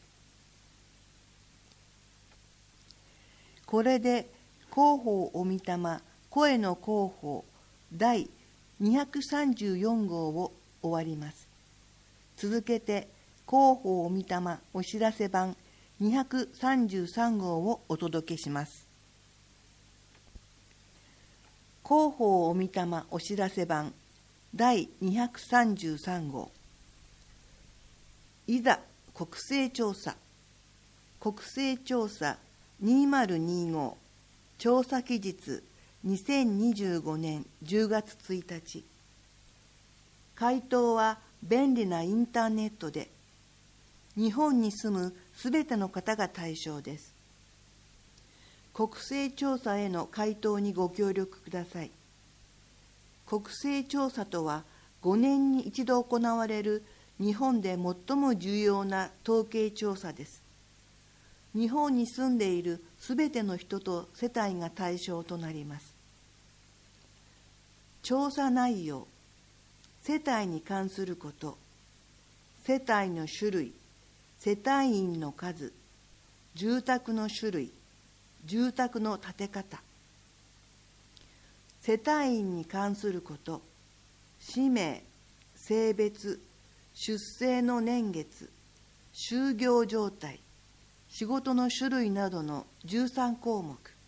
[SPEAKER 3] これで広報お御霊声の広報だいにひゃくさんじゅうよんごうを終わります。続けて広報お御霊お知らせ版にひゃくさんじゅうさんごうをお届けします。広報お御霊お知らせ版だいにひゃくさんじゅうさんごう。いざ国勢調査。国勢調査にせんにじゅうご調査期日にせんにじゅうごねんじゅうがつついたち。回答は便利なインターネットで、日本に住むすべての方が対象です。国勢調査への回答にご協力ください。国勢調査とはごねんに一度行われる日本で最も重要な統計調査です。日本に住んでいるすべての人と世帯が対象となります。調査内容、世帯に関すること、世帯の種類、世帯員の数、住宅の種類、住宅の建て方。世帯員に関すること、氏名、性別、出生の年月、就業状態、仕事の種類などのじゅうさんこうもく。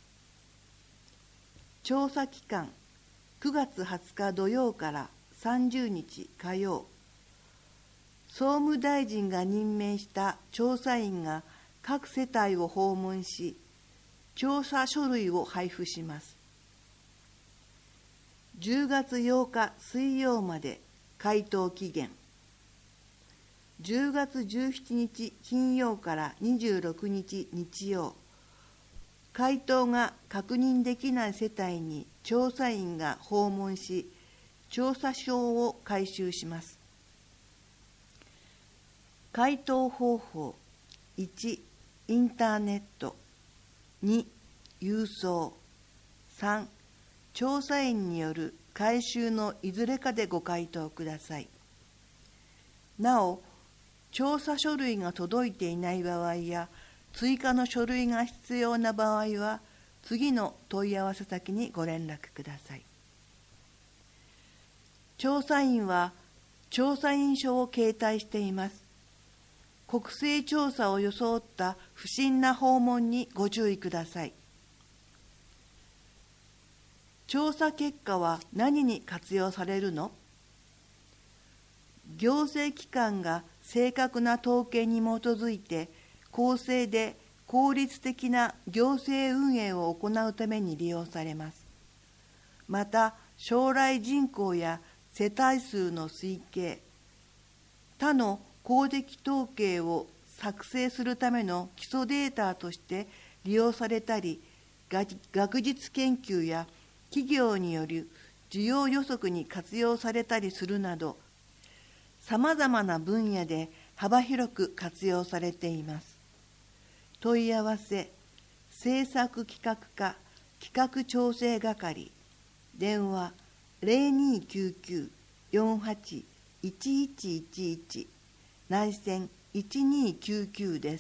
[SPEAKER 3] 調査期間、くがつはつか土曜からさんじゅうにち火曜。総務大臣が任命した調査員が各世帯を訪問し、調査書類を配布します。じゅうがつようか水曜まで回答期限。じゅうがつじゅうしちにち金曜からにじゅうろくにち日曜。回答が確認できない世帯に調査員が訪問し、調査書を回収します。回答方法いち、インターネットに、郵送さん、調査員による回収のいずれかでご回答ください。なお、調査書類が届いていない場合や、追加の書類が必要な場合は、次の問い合わせ先にご連絡ください。調査員は調査員証を携帯しています。 国勢調査を装った不審な訪問にご注意ください。調査結果は何に活用されるの？行政機関が正確な統計に基づいて公正で効率的な行政運営を行うために利用されます。また、将来人口や世帯数の推計、他の公的統計を作成するための基礎データとして利用されたり、学術研究や企業による需要予測に活用されたりするなど、さまざまな分野で幅広く活用されています。問い合わせ、政策企画課企画調整係、電話ゼロにきゅうきゅう よんはち いちいちいちいち、内線いちにきゅうきゅうです。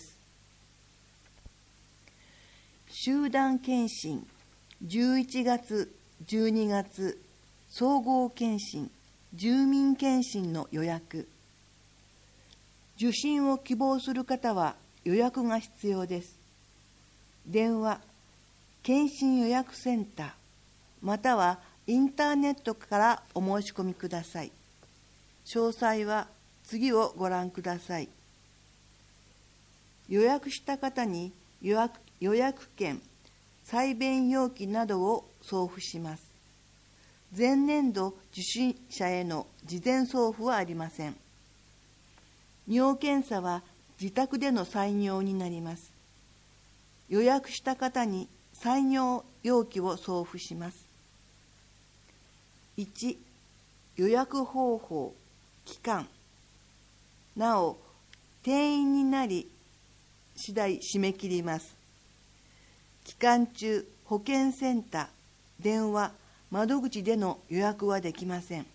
[SPEAKER 3] 集団検診、じゅういちがつ、じゅうにがつ、総合検診、住民検診の予約。受診を希望する方は予約が必要です。電話、検診予約センター、またはインターネットからお申し込みください。詳細は次をご覧ください。予約した方に予約、予約券、採便容器などを送付します。前年度受診者への事前送付はありません。尿検査は自宅での採尿になります。予約した方に採尿容器を送付します。いち、予約方法、期間。なお、定員になり次第締め切ります。期間中、保健センター、電話、窓口での予約はできません。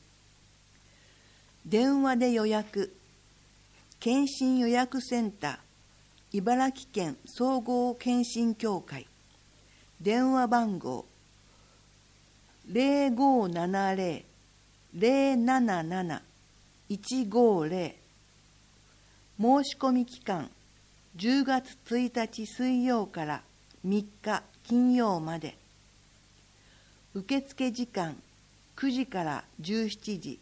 [SPEAKER 3] 電話で予約、検診予約センター、茨城県総合検診協会、電話番号ゼロごななゼロ ゼロなななな いちごゼロ、申し込み期間じゅうがつついたち水曜からみっか金曜まで。受付時間くじからじゅうしちじ。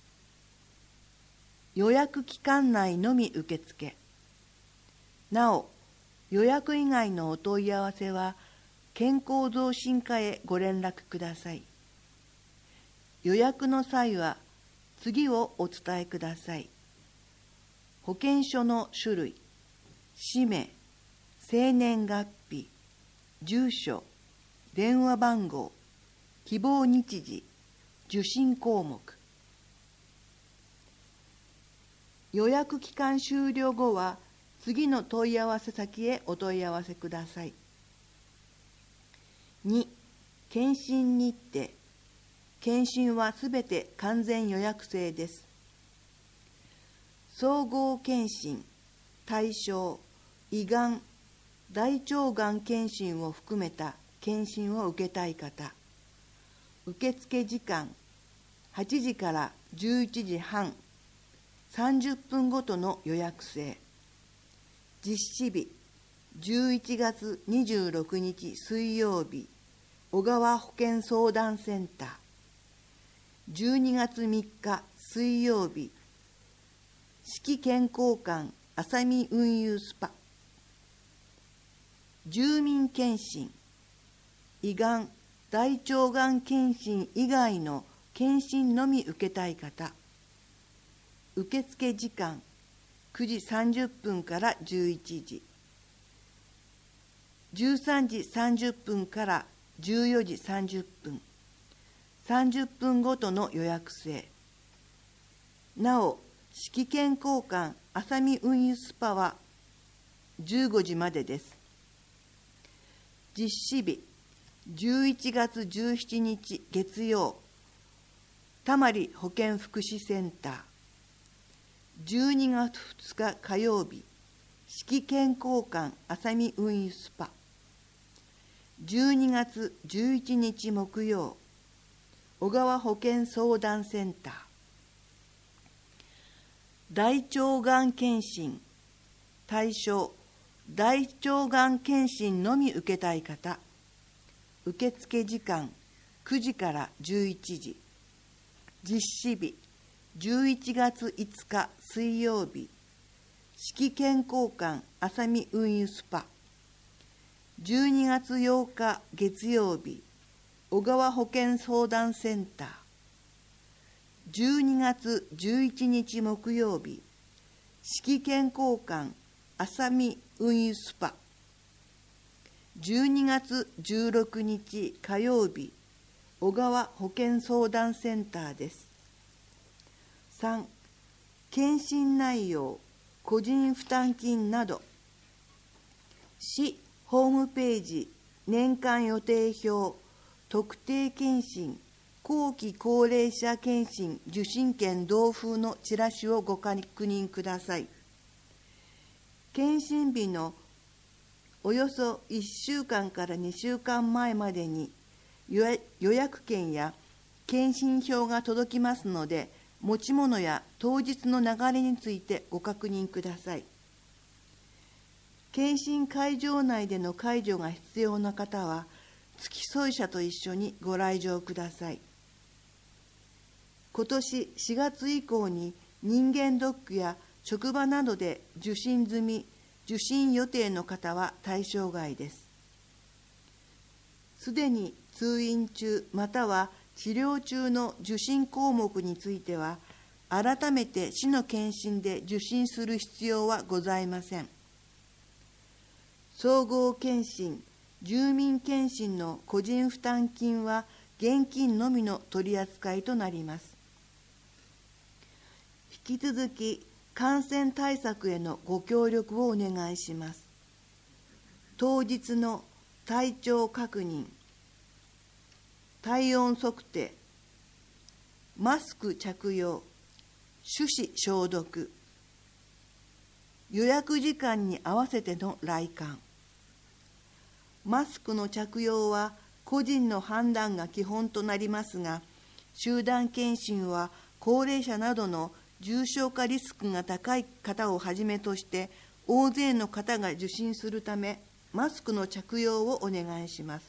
[SPEAKER 3] 予約期間内のみ受付。なお、予約以外のお問い合わせは健康増進課へご連絡ください。予約の際は次をお伝えください。保険証の種類、氏名、生年月日、住所、電話番号、希望日時、受診項目。予約期間終了後は次の問い合わせ先へお問い合わせください。に、検診日程。検診はすべて完全予約制です。総合検診、対象、胃がん、大腸がん検診を含めた検診を受けたい方。受付時間、はちじからじゅういちじはん、さんじゅっぷんごとの予約制。実施日、じゅういちがつにじゅうろくにち水曜日、小川保健相談センター。じゅうにがつみっか水曜日、四季健康館浅見運輸スパ。住民検診、胃がん、大腸がん検診以外の検診のみ受けたい方。受付時間くじさんじゅっぷんからじゅういちじ、じゅうさんじさんじゅっぷんからじゅうよじさんじゅっぷん、さんじゅっぷんごとの予約制。なお、四季健康館浅見運輸スパはじゅうごじまでです。実施日、じゅういちがつじゅうしちにち月曜、たまり保健福祉センター。じゅうにがつふつか火曜日、四季健康館浅見運輸スパ。じゅうにがつじゅういちにち木曜、小川保健相談センター。大腸がん検診、 対象、大腸がん検診のみ受けたい方、受付時間くじからじゅういちじ、実施日じゅういちがついつか水曜日、子宮健康館あさみ運輸スパ、じゅうにがつようか月曜日、小川保健相談センター、じゅうにがつじゅういちにち木曜日、子宮健康館あさみ運輸スパ、じゅうにがつじゅうろくにち火曜日、小川保健相談センターです。さん、検診内容、個人負担金など、市ホームページ、年間予定表、特定検診、後期高齢者検診受診券同封のチラシをご確認ください。検診日のおよそいっしゅうかんからにしゅうかんまえまでに予約券や検診票が届きますので、持ち物や当日の流れについてご確認ください。検診会場内での介助が必要な方は、付き添い者と一緒にご来場ください。今年しがつ以降に人間ドックや職場などで受診済み、受診予定の方は対象外です。すでに通院中または治療中の受診項目については、改めて市の検診で受診する必要はございません。総合検診、住民検診の個人負担金は現金のみの取り扱いとなります。引き続き感染対策へのご協力をお願いします。当日の体調確認、体温測定、マスク着用、手指消毒、予約時間に合わせての来館。マスクの着用は個人の判断が基本となりますが、集団検診は高齢者などの重症化リスクが高い方をはじめとして大勢の方が受診するため、マスクの着用をお願いします。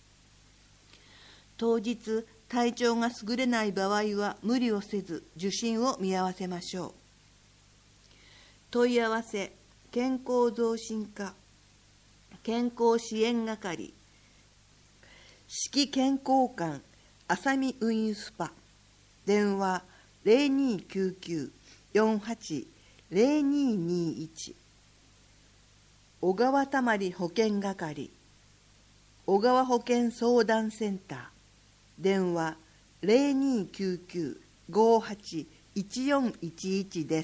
[SPEAKER 3] 当日体調が優れない場合は無理をせず受診を見合わせましょう。問い合わせ、健康増進課健康支援係、子宮健康館あさみ運輸スパ、電話ゼロにきゅうきゅう よんはち ゼロににいち、小川たまり保健係、小川保健相談センター、電話ゼロにきゅうきゅう ごはち いちよんいちいちです。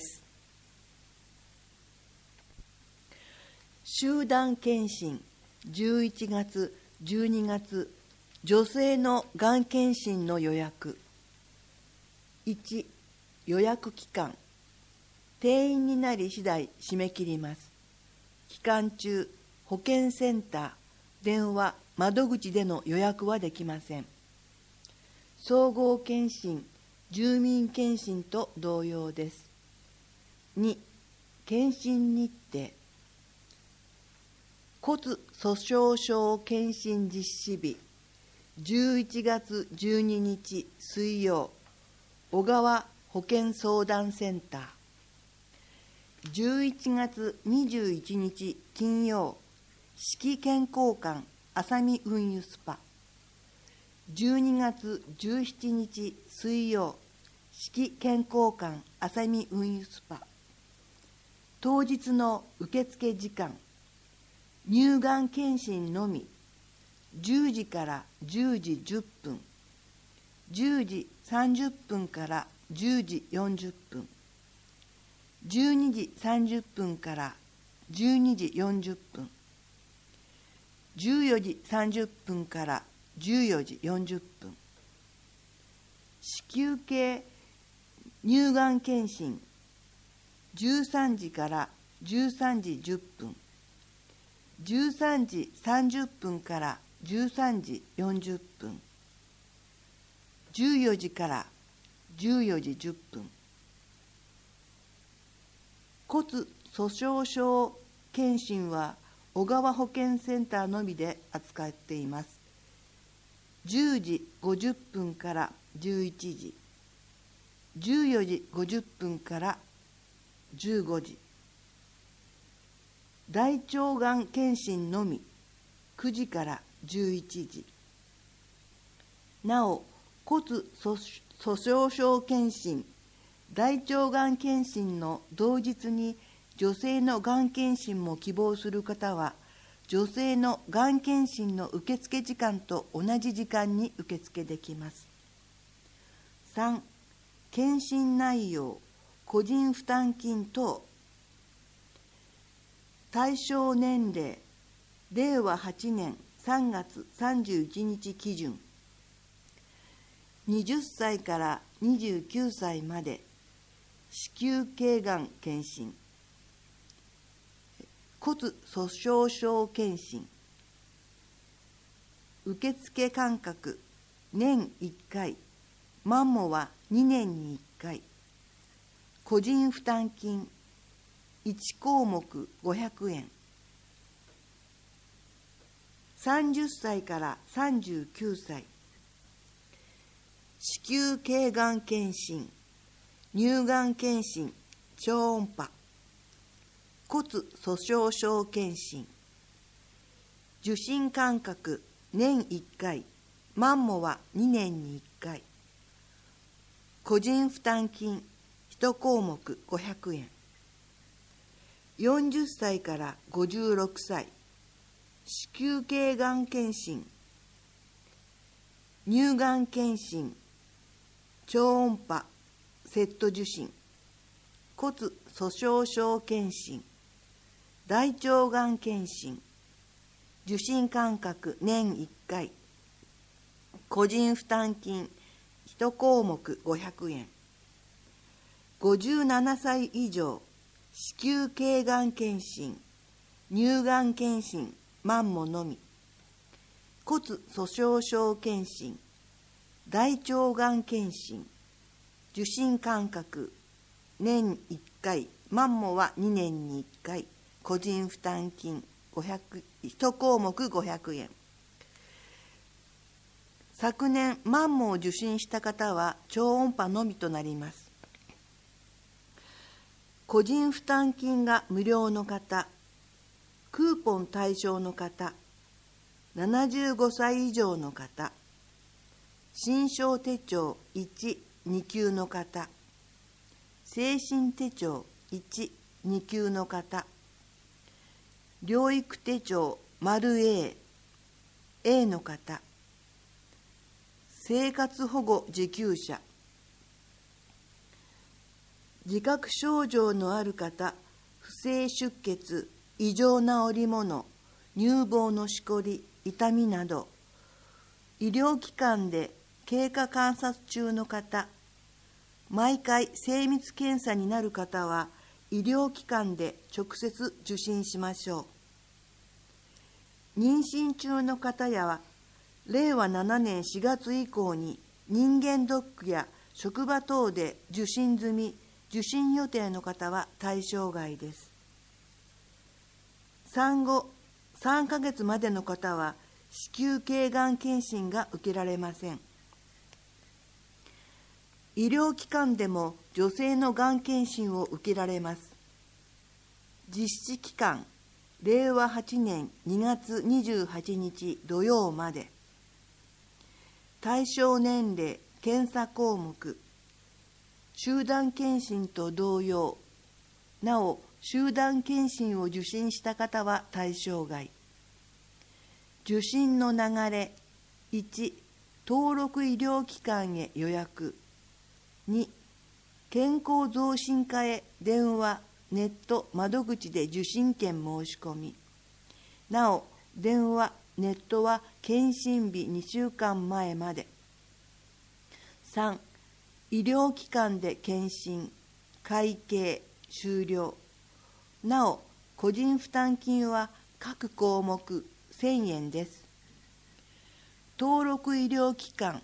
[SPEAKER 3] 集団検診、じゅういちがつ、じゅうにがつ、女性のがん検診の予約。いち、予約期間。定員になり次第締め切ります。期間中、保健センター、電話、窓口での予約はできません。総合検診、住民検診と同様です。に、検診日程。骨粗しょう症検診実施日、じゅういちがつじゅうににち水曜、小川保健相談センター。じゅういちがつにじゅういちにち金曜、子宮健康館あさみ運輸スパ。じゅうにがつじゅうしちにち水曜、子宮健康館あさみ運輸スパ。当日の受付時間、乳がん検診のみ、じゅうじからじゅうじじゅっぷん、じゅうじさんじゅっぷんからじゅうじよんじゅっぷん、じゅうにじさんじゅっぷんからじゅうにじよんじゅっぷん、じゅうよじさんじゅっぷんからじゅうよじよんじゅっぷん。子宮系乳がん検診、じゅうさんじからじゅうさんじじゅっぷん、じゅうさんじさんじゅっぷんからじゅうさんじよんじゅっぷん、じゅうよじからじゅうよじじゅっぷん。骨粗しょう症検診は小川保健センターのみで扱っています。じゅうじごじゅっぷんからじゅういちじ、じゅうよじごじゅっぷんからじゅうごじ、大腸がん検診のみくじからじゅういちじ、なお骨粗鬆症検診、大腸がん検診の同日に女性のがん検診も希望する方は、女性のがん検診の受付時間と同じ時間に受付できます。さん、検診内容、個人負担金等。対象年齢、れいわはちねんさんがつさんじゅういちにち基準。はたちからにじゅうきゅうさいまで、子宮頸がん検診、骨粗鬆症検診。受付間隔、年いっかい、マンモはにねんにいっかい。個人負担金、いちこうもくごひゃくえん。さんじゅっさいからさんじゅうきゅうさい、子宮頸がん検診、乳がん検診、超音波、骨粗鬆症検診。受診間隔、年いっかい、マンモはにねんにいっかい。個人負担金、いちこうもくごひゃくえん。よんじゅっさいからごじゅうろくさい、子宮頸がん検診、乳がん検診、超音波、セット受診、骨粗鬆症検診、大腸がん検診。受診間隔、年いっかい。個人負担金、いちこうもくごひゃくえん。ごじゅうななさい以上、子宮頸がん検診、乳がん検診、マンモのみ。骨粗鬆症検診、大腸がん検診。受診間隔、年いっかい、マンモはにねんにいっかい。個人負担金、いちこうもくごひゃくえん。昨年、マンモを受診した方は超音波のみとなります。個人負担金が無料の方、クーポン対象の方、ななじゅうごさい以上の方、診症手帳いち、にきゅうの方、精神手帳いち、にきゅうの方、療育手帳 ○A、A の方、生活保護受給者、自覚症状のある方、不正出血、異常な織物、乳房のしこり、痛みなど、医療機関で経過観察中の方、毎回精密検査になる方は、医療機関で直接受診しましょう。妊娠中の方やは、れいわななねんしがつ以降に人間ドックや職場等で受診済み、受診予定の方は対象外です。産後さんかげつまでの方は子宮頸がん検診が受けられません。医療機関でも女性のがん検診を受けられます。実施期間、れいわはちねんにがつにじゅうはちにち土曜まで。対象年齢、検査項目、集団検診と同様、なお集団検診を受診した方は対象外。受診の流れ、いち、登録医療機関へ予約、に、健康増進課へ電話、ネット、窓口で受診券申し込み。なお、電話、ネットは検診日にしゅうかんまえまで。さん、医療機関で検診、会計、終了。なお、個人負担金は各項目せんえんです。登録医療機関、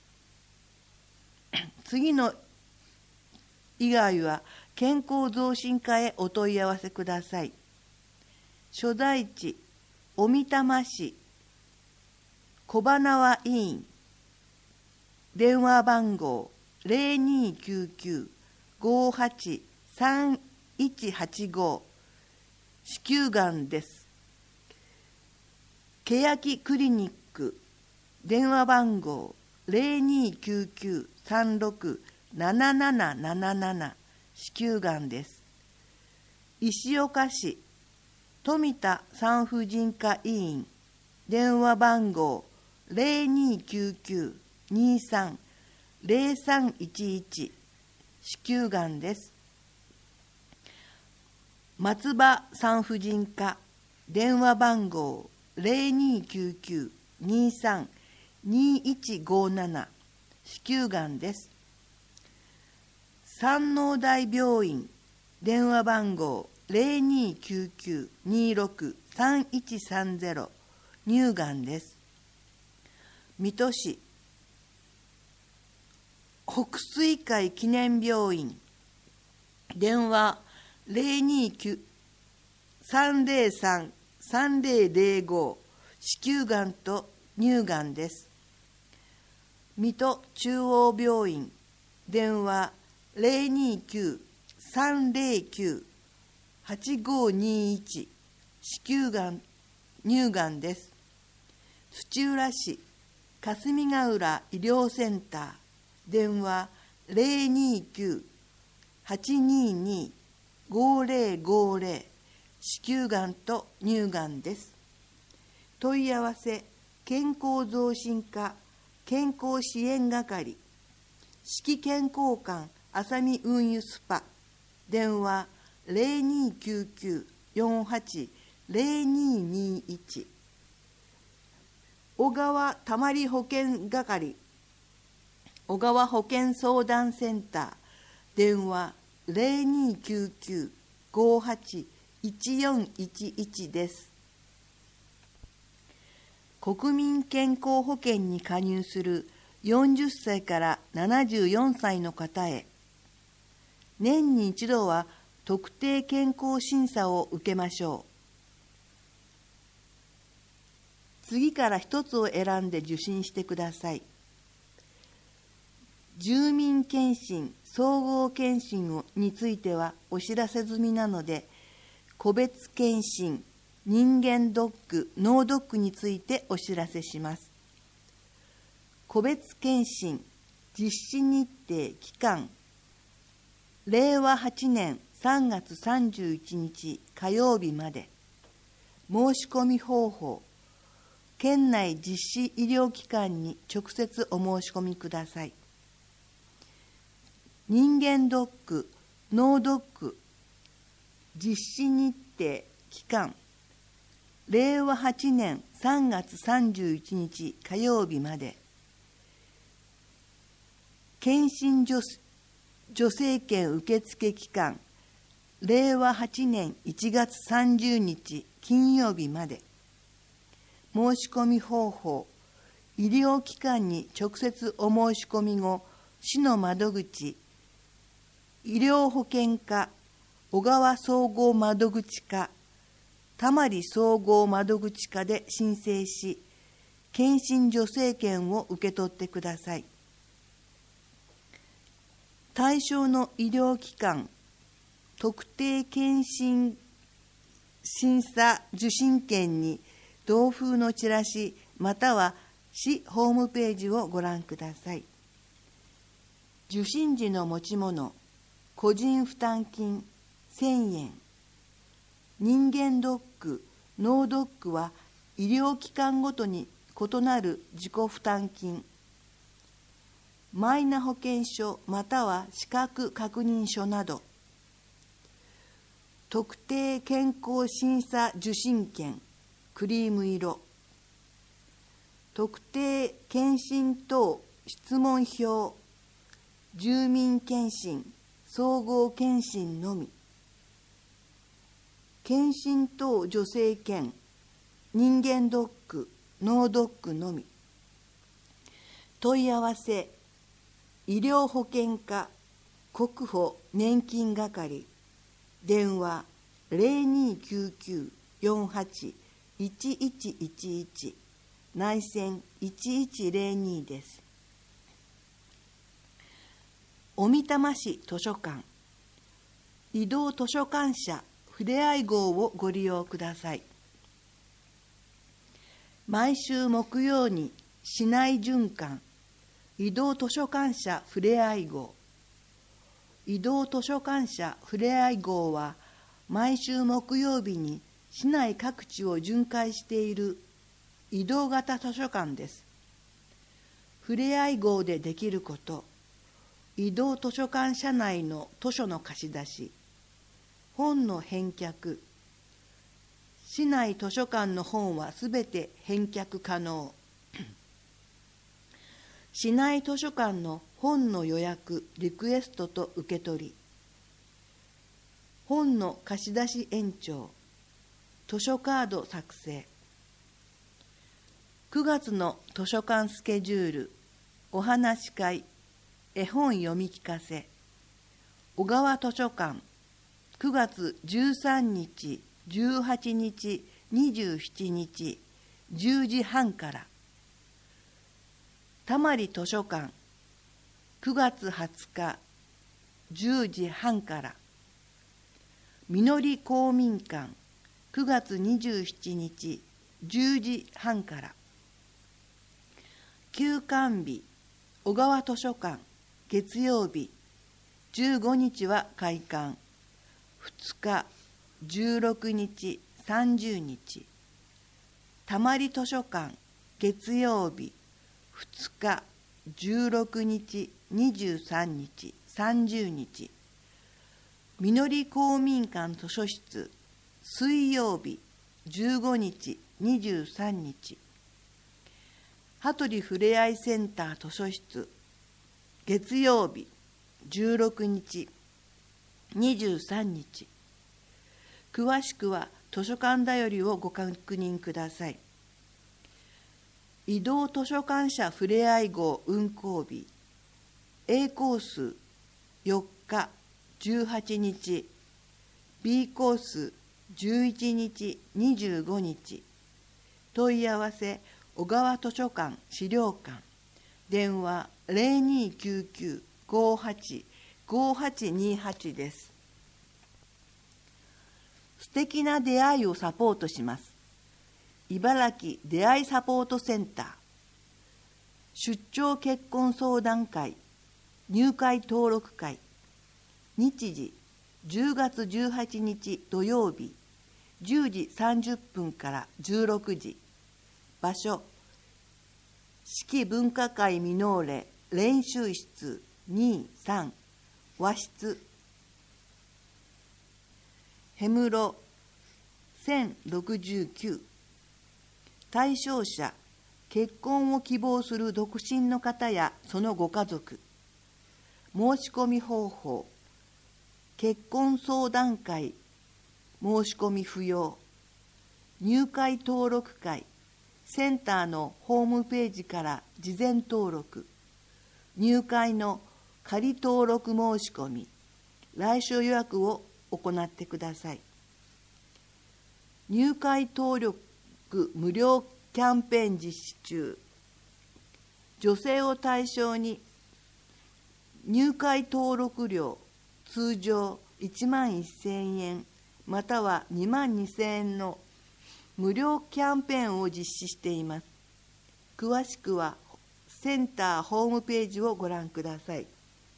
[SPEAKER 3] 次の以外は健康増進課へお問い合わせください。 所在地小美玉市小花輪医院、電話番号 ゼロにーきゅうきゅう ごーはち さんいちはちご、子宮がんです。けやきクリニック、電話番号 ゼロにーきゅうきゅう さんろく なななななななな、子宮がんです。石岡市富田産婦人科医院、電話番号 ゼロにーきゅうきゅう にーさん ゼロさんいちいち、子宮がんです。松葉産婦人科、電話番号 ゼロにーきゅうきゅう にーさん にーいちごーなな、子宮がんです。山王台病院、電話番号 ゼロにーきゅうきゅう にーろく さんいちさんゼロ、乳がんです。水戸市北水会記念病院、電話 ゼロにーきゅう さんゼロさん さんゼロゼロご、子宮がんと乳がんです。水戸中央病院、電話 ゼロにーきゅう さんゼロきゅう はちごにいち、子宮がん、乳がんです。土浦市霞ヶ浦医療センター、電話 ゼロにーきゅう はちにーにー ごゼロごゼロ、子宮がんと乳がんです。問い合わせ健康増進課健康支援係、四季健康館浅見運輸スパ、電話 ゼロにーきゅうきゅう よんはち ゼロにーにーいち、小川たまり保健係、小川保健相談センター、電話 ゼロにーきゅうきゅう ごはち いちよんいちいちです。国民健康保険に加入するよんじゅっさいからななじゅうよんさいの方へ、年に一度は特定健康審査を受けましょう。次から一つを選んで受診してください。住民検診、総合検診についてはお知らせ済みなので、個別検診、人間ドック、脳ドックについてお知らせします。個別検診、実施日程、期間、れいわはちねんさんがつさんじゅういちにち火曜日まで。申し込み方法、県内実施医療機関に直接お申し込みください。人間ドック、脳ドック、実施日程、期間、れいわはちねんさんがつさんじゅういちにち火曜日まで。検診助助成券受付期間、れいわはちねんいちがつさんじゅうにち金曜日まで。申し込み方法、医療機関に直接お申し込み後、市の窓口、医療保険課、小川総合窓口課、たまり総合窓口課で申請し、検診助成券を受け取ってください。対象の医療機関、特定検診審査受診券に同封のチラシまたは市ホームページをご覧ください。受診時の持ち物、個人負担金せんえん、人間ドック、脳ドックは医療機関ごとに異なる自己負担金、マイナ保険証または資格確認書など、特定健康審査受診券クリーム色、特定検診等質問票、住民検診、総合検診のみ、検診等助成券、人間ドック、脳ドックのみ。問い合わせ、医療保険課国保年金係、電話 ゼロにーきゅうきゅうよんはち いちいちいちいち 内線いちいちゼロにです。小美玉市図書館移動図書館車ふれあい号をご利用ください。毎週木曜に市内循環移動図書館車ふれあい号。移動図書館車ふれあい号は毎週木曜日に市内各地を巡回している移動型図書館です。ふれあい号でできること、移動図書館車内の図書の貸し出し、本の返却、市内図書館の本はすべて返却可能。市内図書館の本の予約、リクエストと受け取り、本の貸し出し延長、図書カード作成。くがつの図書館スケジュール、お話し会、絵本読み聞かせ。小川図書館、くがつじゅうさんにち、じゅうはちにち、にじゅうしちにち、じゅうじはんから。たまり図書館、くがつはつか、じゅうじはんから。みのり公民館、くがつにじゅうしちにち、じゅうじはんから。休館日、小川図書館、月曜日、じゅうごにちは開館、ふつか、じゅうろくにち、さんじゅうにち。たまり図書館、月曜日、ふつか、じゅうろくにち、にじゅうさんにち、さんじゅうにち。みのり公民館図書室、水曜日、じゅうごにち、にじゅうさんにち。羽鳥ふれあいセンター図書室、月曜日、じゅうろくにち、にじゅうさんにち。詳しくは図書館だよりをご確認ください。移動図書館車ふれあい号運行日、A コースよっか、じゅうはちにち、B コースじゅういちにち、にじゅうごにち。問い合わせ小川図書館資料館、電話 ゼロにきゅうきゅう ごーはち ごーはちにーはち です。素敵な出会いをサポートします。茨城出会いサポートセンター。出張結婚相談会、入会登録会。日時じゅうがつじゅうはちにち土曜日、じゅうじさんじゅっぷんからじゅうろくじ。場所、四季文化会ミノーレ練習室にさん、和室。へむろせんろくじゅうきゅう。対象者、結婚を希望する独身の方やそのご家族。申し込み方法、結婚相談会、申し込み不要。入会登録会、センターのホームページから事前登録。入会の仮登録申し込み、来所予約を行ってください。入会登録無料キャンペーン実施中。女性を対象に入会登録料通常いちまんせんえんまたはにまんにせんえんの無料キャンペーンを実施しています。詳しくはセンターホームページをご覧ください。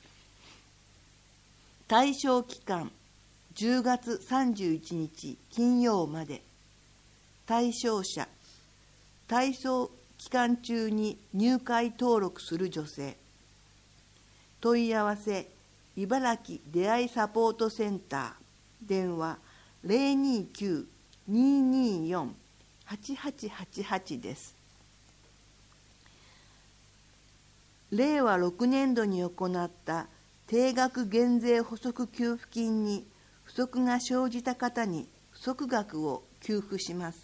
[SPEAKER 3] 対象期間じゅうがつさんじゅういちにち金曜まで。対象者、対象期間中に入会登録する女性。問い合わせ茨城出会いサポートセンター、電話 ゼロにきゅう にーにーよん はちはちはちはち です。れいわろくねんどに行った定額減税補足給付金に不足が生じた方に不足額を給付します。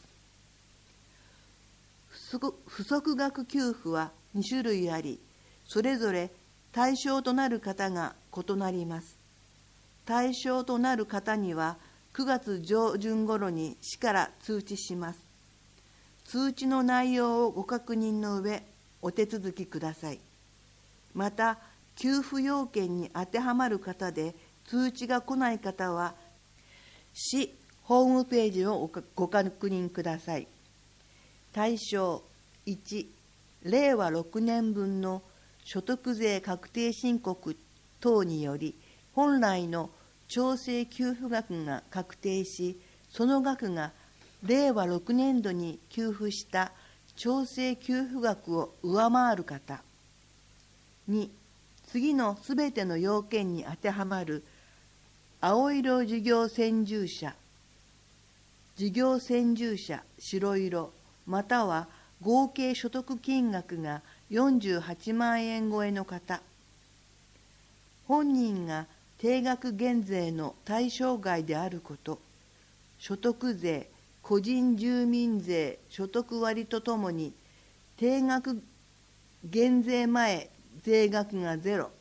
[SPEAKER 3] 不足、不足額給付はにしゅるいあり、それぞれ対象となる方が異なります。対象となる方にはくがつ上旬頃に市から通知します。通知の内容をご確認の上、お手続きください。また、給付要件に当てはまる方で通知が来ない方は、市ホームページをご確認ください。対象いち、れいわろくねんぶんの所得税確定申告等により、本来の調整給付額が確定し、その額がれいわろくねんどに給付した調整給付額を上回る方。に、次のすべての要件に当てはまる青色事業専従者、事業専従者白色、または合計所得金額がよんじゅうはちまんえん超えの方。本人が定額減税の対象外であること、所得税、個人住民税所得割とともに定額減税前税額がゼロ、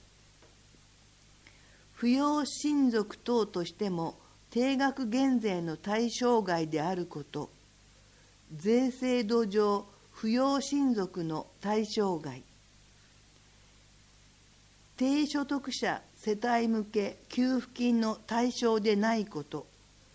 [SPEAKER 3] 扶養親族等としても定額減税の対象外であること、税制度上扶養親族の対象外、低所得者世帯向け給付金の対象でないこと、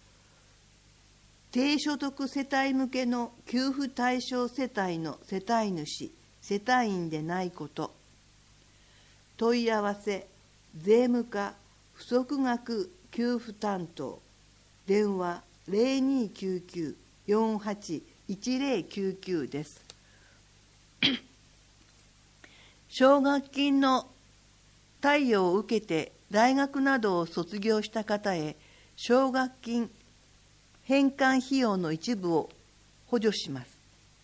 [SPEAKER 3] 低所得世帯向けの給付対象世帯の世帯主、世帯員でないこと、問い合わせ、税務課不足額給付担当、電話 ゼロにーきゅうきゅう よんはち いちゼロきゅうきゅう です。奨学金の貸与を受けて大学などを卒業した方へ、奨学金返還費用の一部を補助します。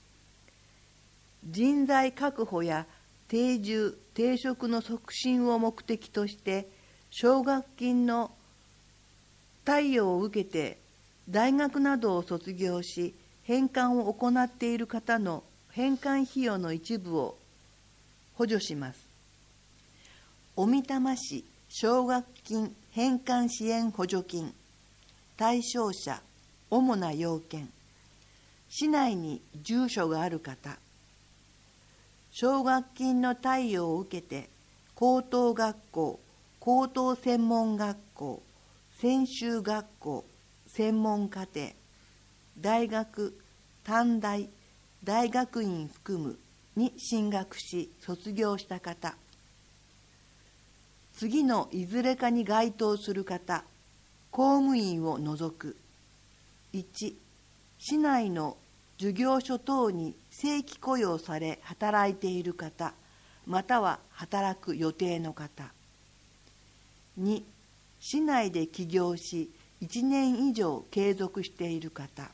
[SPEAKER 3] 人材確保や定住・定職の促進を目的として、奨学金の貸与を受けて大学などを卒業し、返還を行っている方の返還費用の一部を補助します。小美玉市奨学金返還支援補助金対象者、主な要件、市内に住所がある方、奨学金の貸与を受けて高等学校、高等専門学校、専修学校、専門課程、大学、短大、大学院含むに進学し卒業した方、次のいずれかに該当する方、公務員を除く。いち、市内の事業所等に正規雇用され働いている方、または働く予定の方。に、市内で起業しいちねん以上継続している方。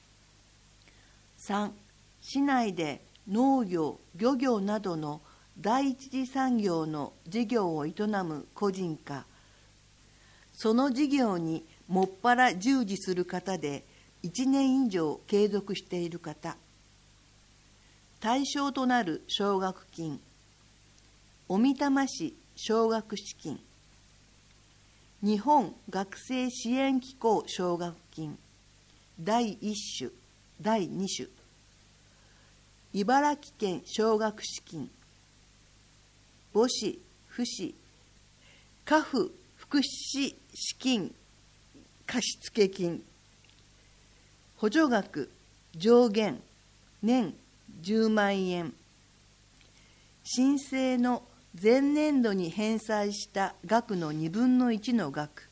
[SPEAKER 3] さん、市内で農業・漁業などの第一次産業の事業を営む個人か、その事業にもっぱら従事する方でいちねん以上継続している方。対象となる奨学金、小美玉市奨学資金、日本学生支援機構奨学金だいいっ種、だいに種、茨城県奨学資金、母子、父子、家父福祉資金貸付金、補助額上限年じゅうまんえん、申請の前年度に返済した額のにぶんのいちの額、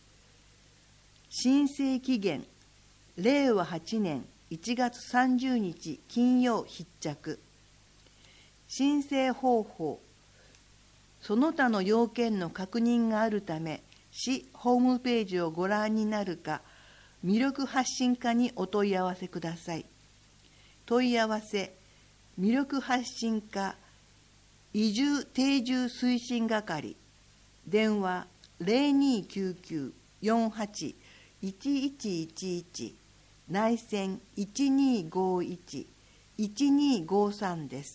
[SPEAKER 3] 申請期限れいわはちねんいちがつさんじゅうにち金曜必着、申請方法、その他の要件の確認があるため、市ホームページをご覧になるか、魅力発信課にお問い合わせください。問い合わせ、魅力発信課移住定住推進係、電話ゼロにーきゅうきゅう よんはち いちいちいちいち、内線いちにーごいち いちにーごさんです。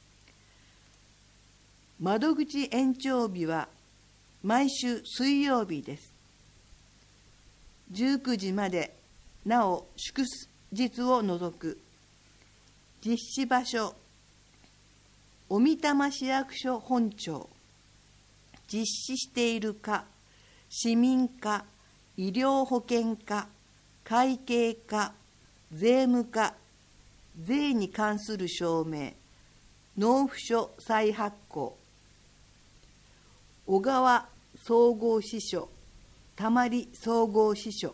[SPEAKER 3] 窓口延長日は毎週水曜日です。 じゅうくじまでなお祝日を除く。実施場所、小美玉市役所本庁。実施している課、市民課、医療保険課、会計課、税務課、税に関する証明、納付書再発行。小川総合支所、たまり総合支所。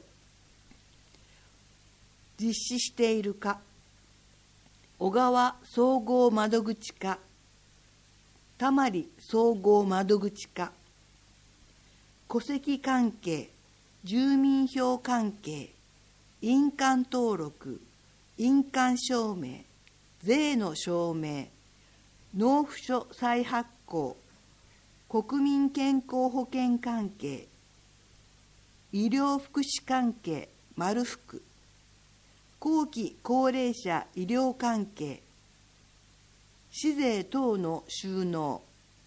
[SPEAKER 3] 実施している課、小川総合窓口課、たまり総合窓口課。戸籍関係、住民票関係、印鑑登録、印鑑証明、税の証明、納付書再発行、国民健康保険関係、医療福祉関係丸福、後期高齢者医療関係、市税等の収納。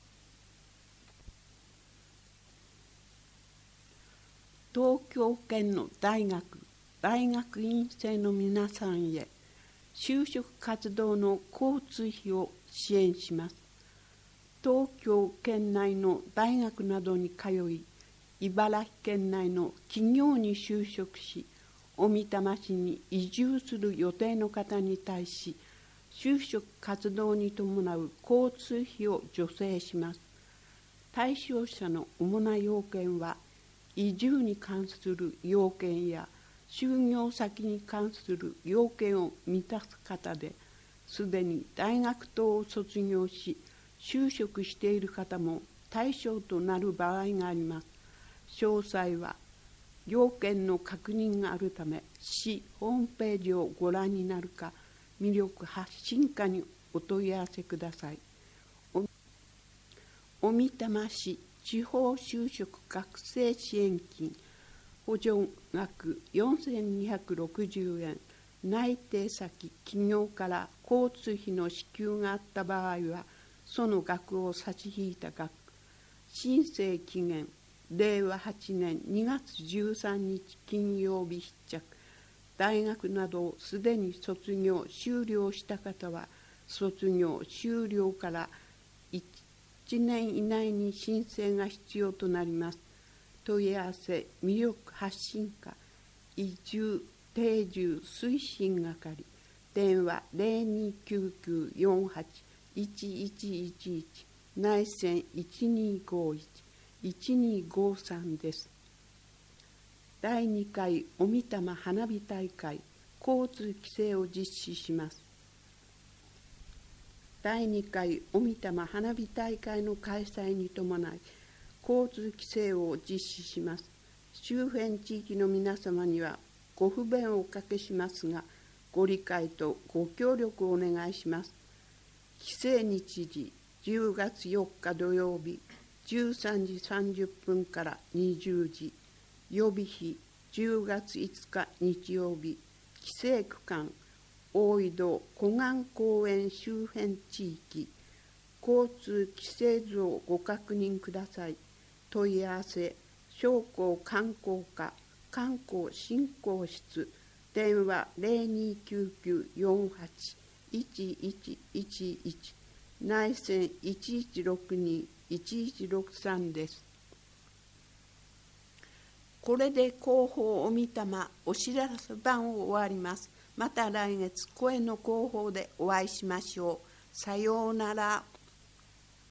[SPEAKER 1] 東京圏の大学、大学院生の皆さんへ、就職活動の交通費を支援します。東京圏内の大学などに通い、茨城県内の企業に就職し、小美玉市に移住する予定の方に対し、就職活動に伴う交通費を助成します。対象者の主な要件は、移住に関する要件や就業先に関する要件を満たす方で、すでに大学等を卒業し、就職している方も対象となる場合があります。詳細は、要件の確認があるため、市ホームページをご覧になるか、魅力発信課にお問い合わせください。小美玉市地方就職学生支援金、補助額よんせんにひゃくろくじゅうえん、内定先企業から交通費の支給があった場合は、その額を差し引いた額。申請期限、れいわはちねんにがつじゅうさんにち金曜日必着。大学などをすでに卒業修了した方は、卒業修了からいちねん以内に申請が必要となります。問い合わせ魅力発信課、移住定住推進係、電話 ゼロにきゅうきゅうよんはちいちいちいちいち、内線いちにごいちいちにごさんです。だいにかい小美玉花火大会、交通規制を実施します。だいにかい小美玉花火大会の開催に伴い、交通規制を実施します。周辺地域の皆様にはご不便をおかけしますが、ご理解とご協力をお願いします。規制日時、じゅうがつよっか土曜日、じゅうさんじさんじゅっぷんからにじゅうじ、予備日、じゅうがついつか日曜日、規制区間、大井戸湖岸公園周辺地域、交通規制図をご確認ください。問い合わせ、商工観光課観光振興室、電話 ゼロにきゅうきゅうよんはちいちいちいちいち、内線いちいちろくにいちいちろくさんです。これで広報小美玉お知らせ版を終わります。また来月声の広報でお会いしましょう。さようなら。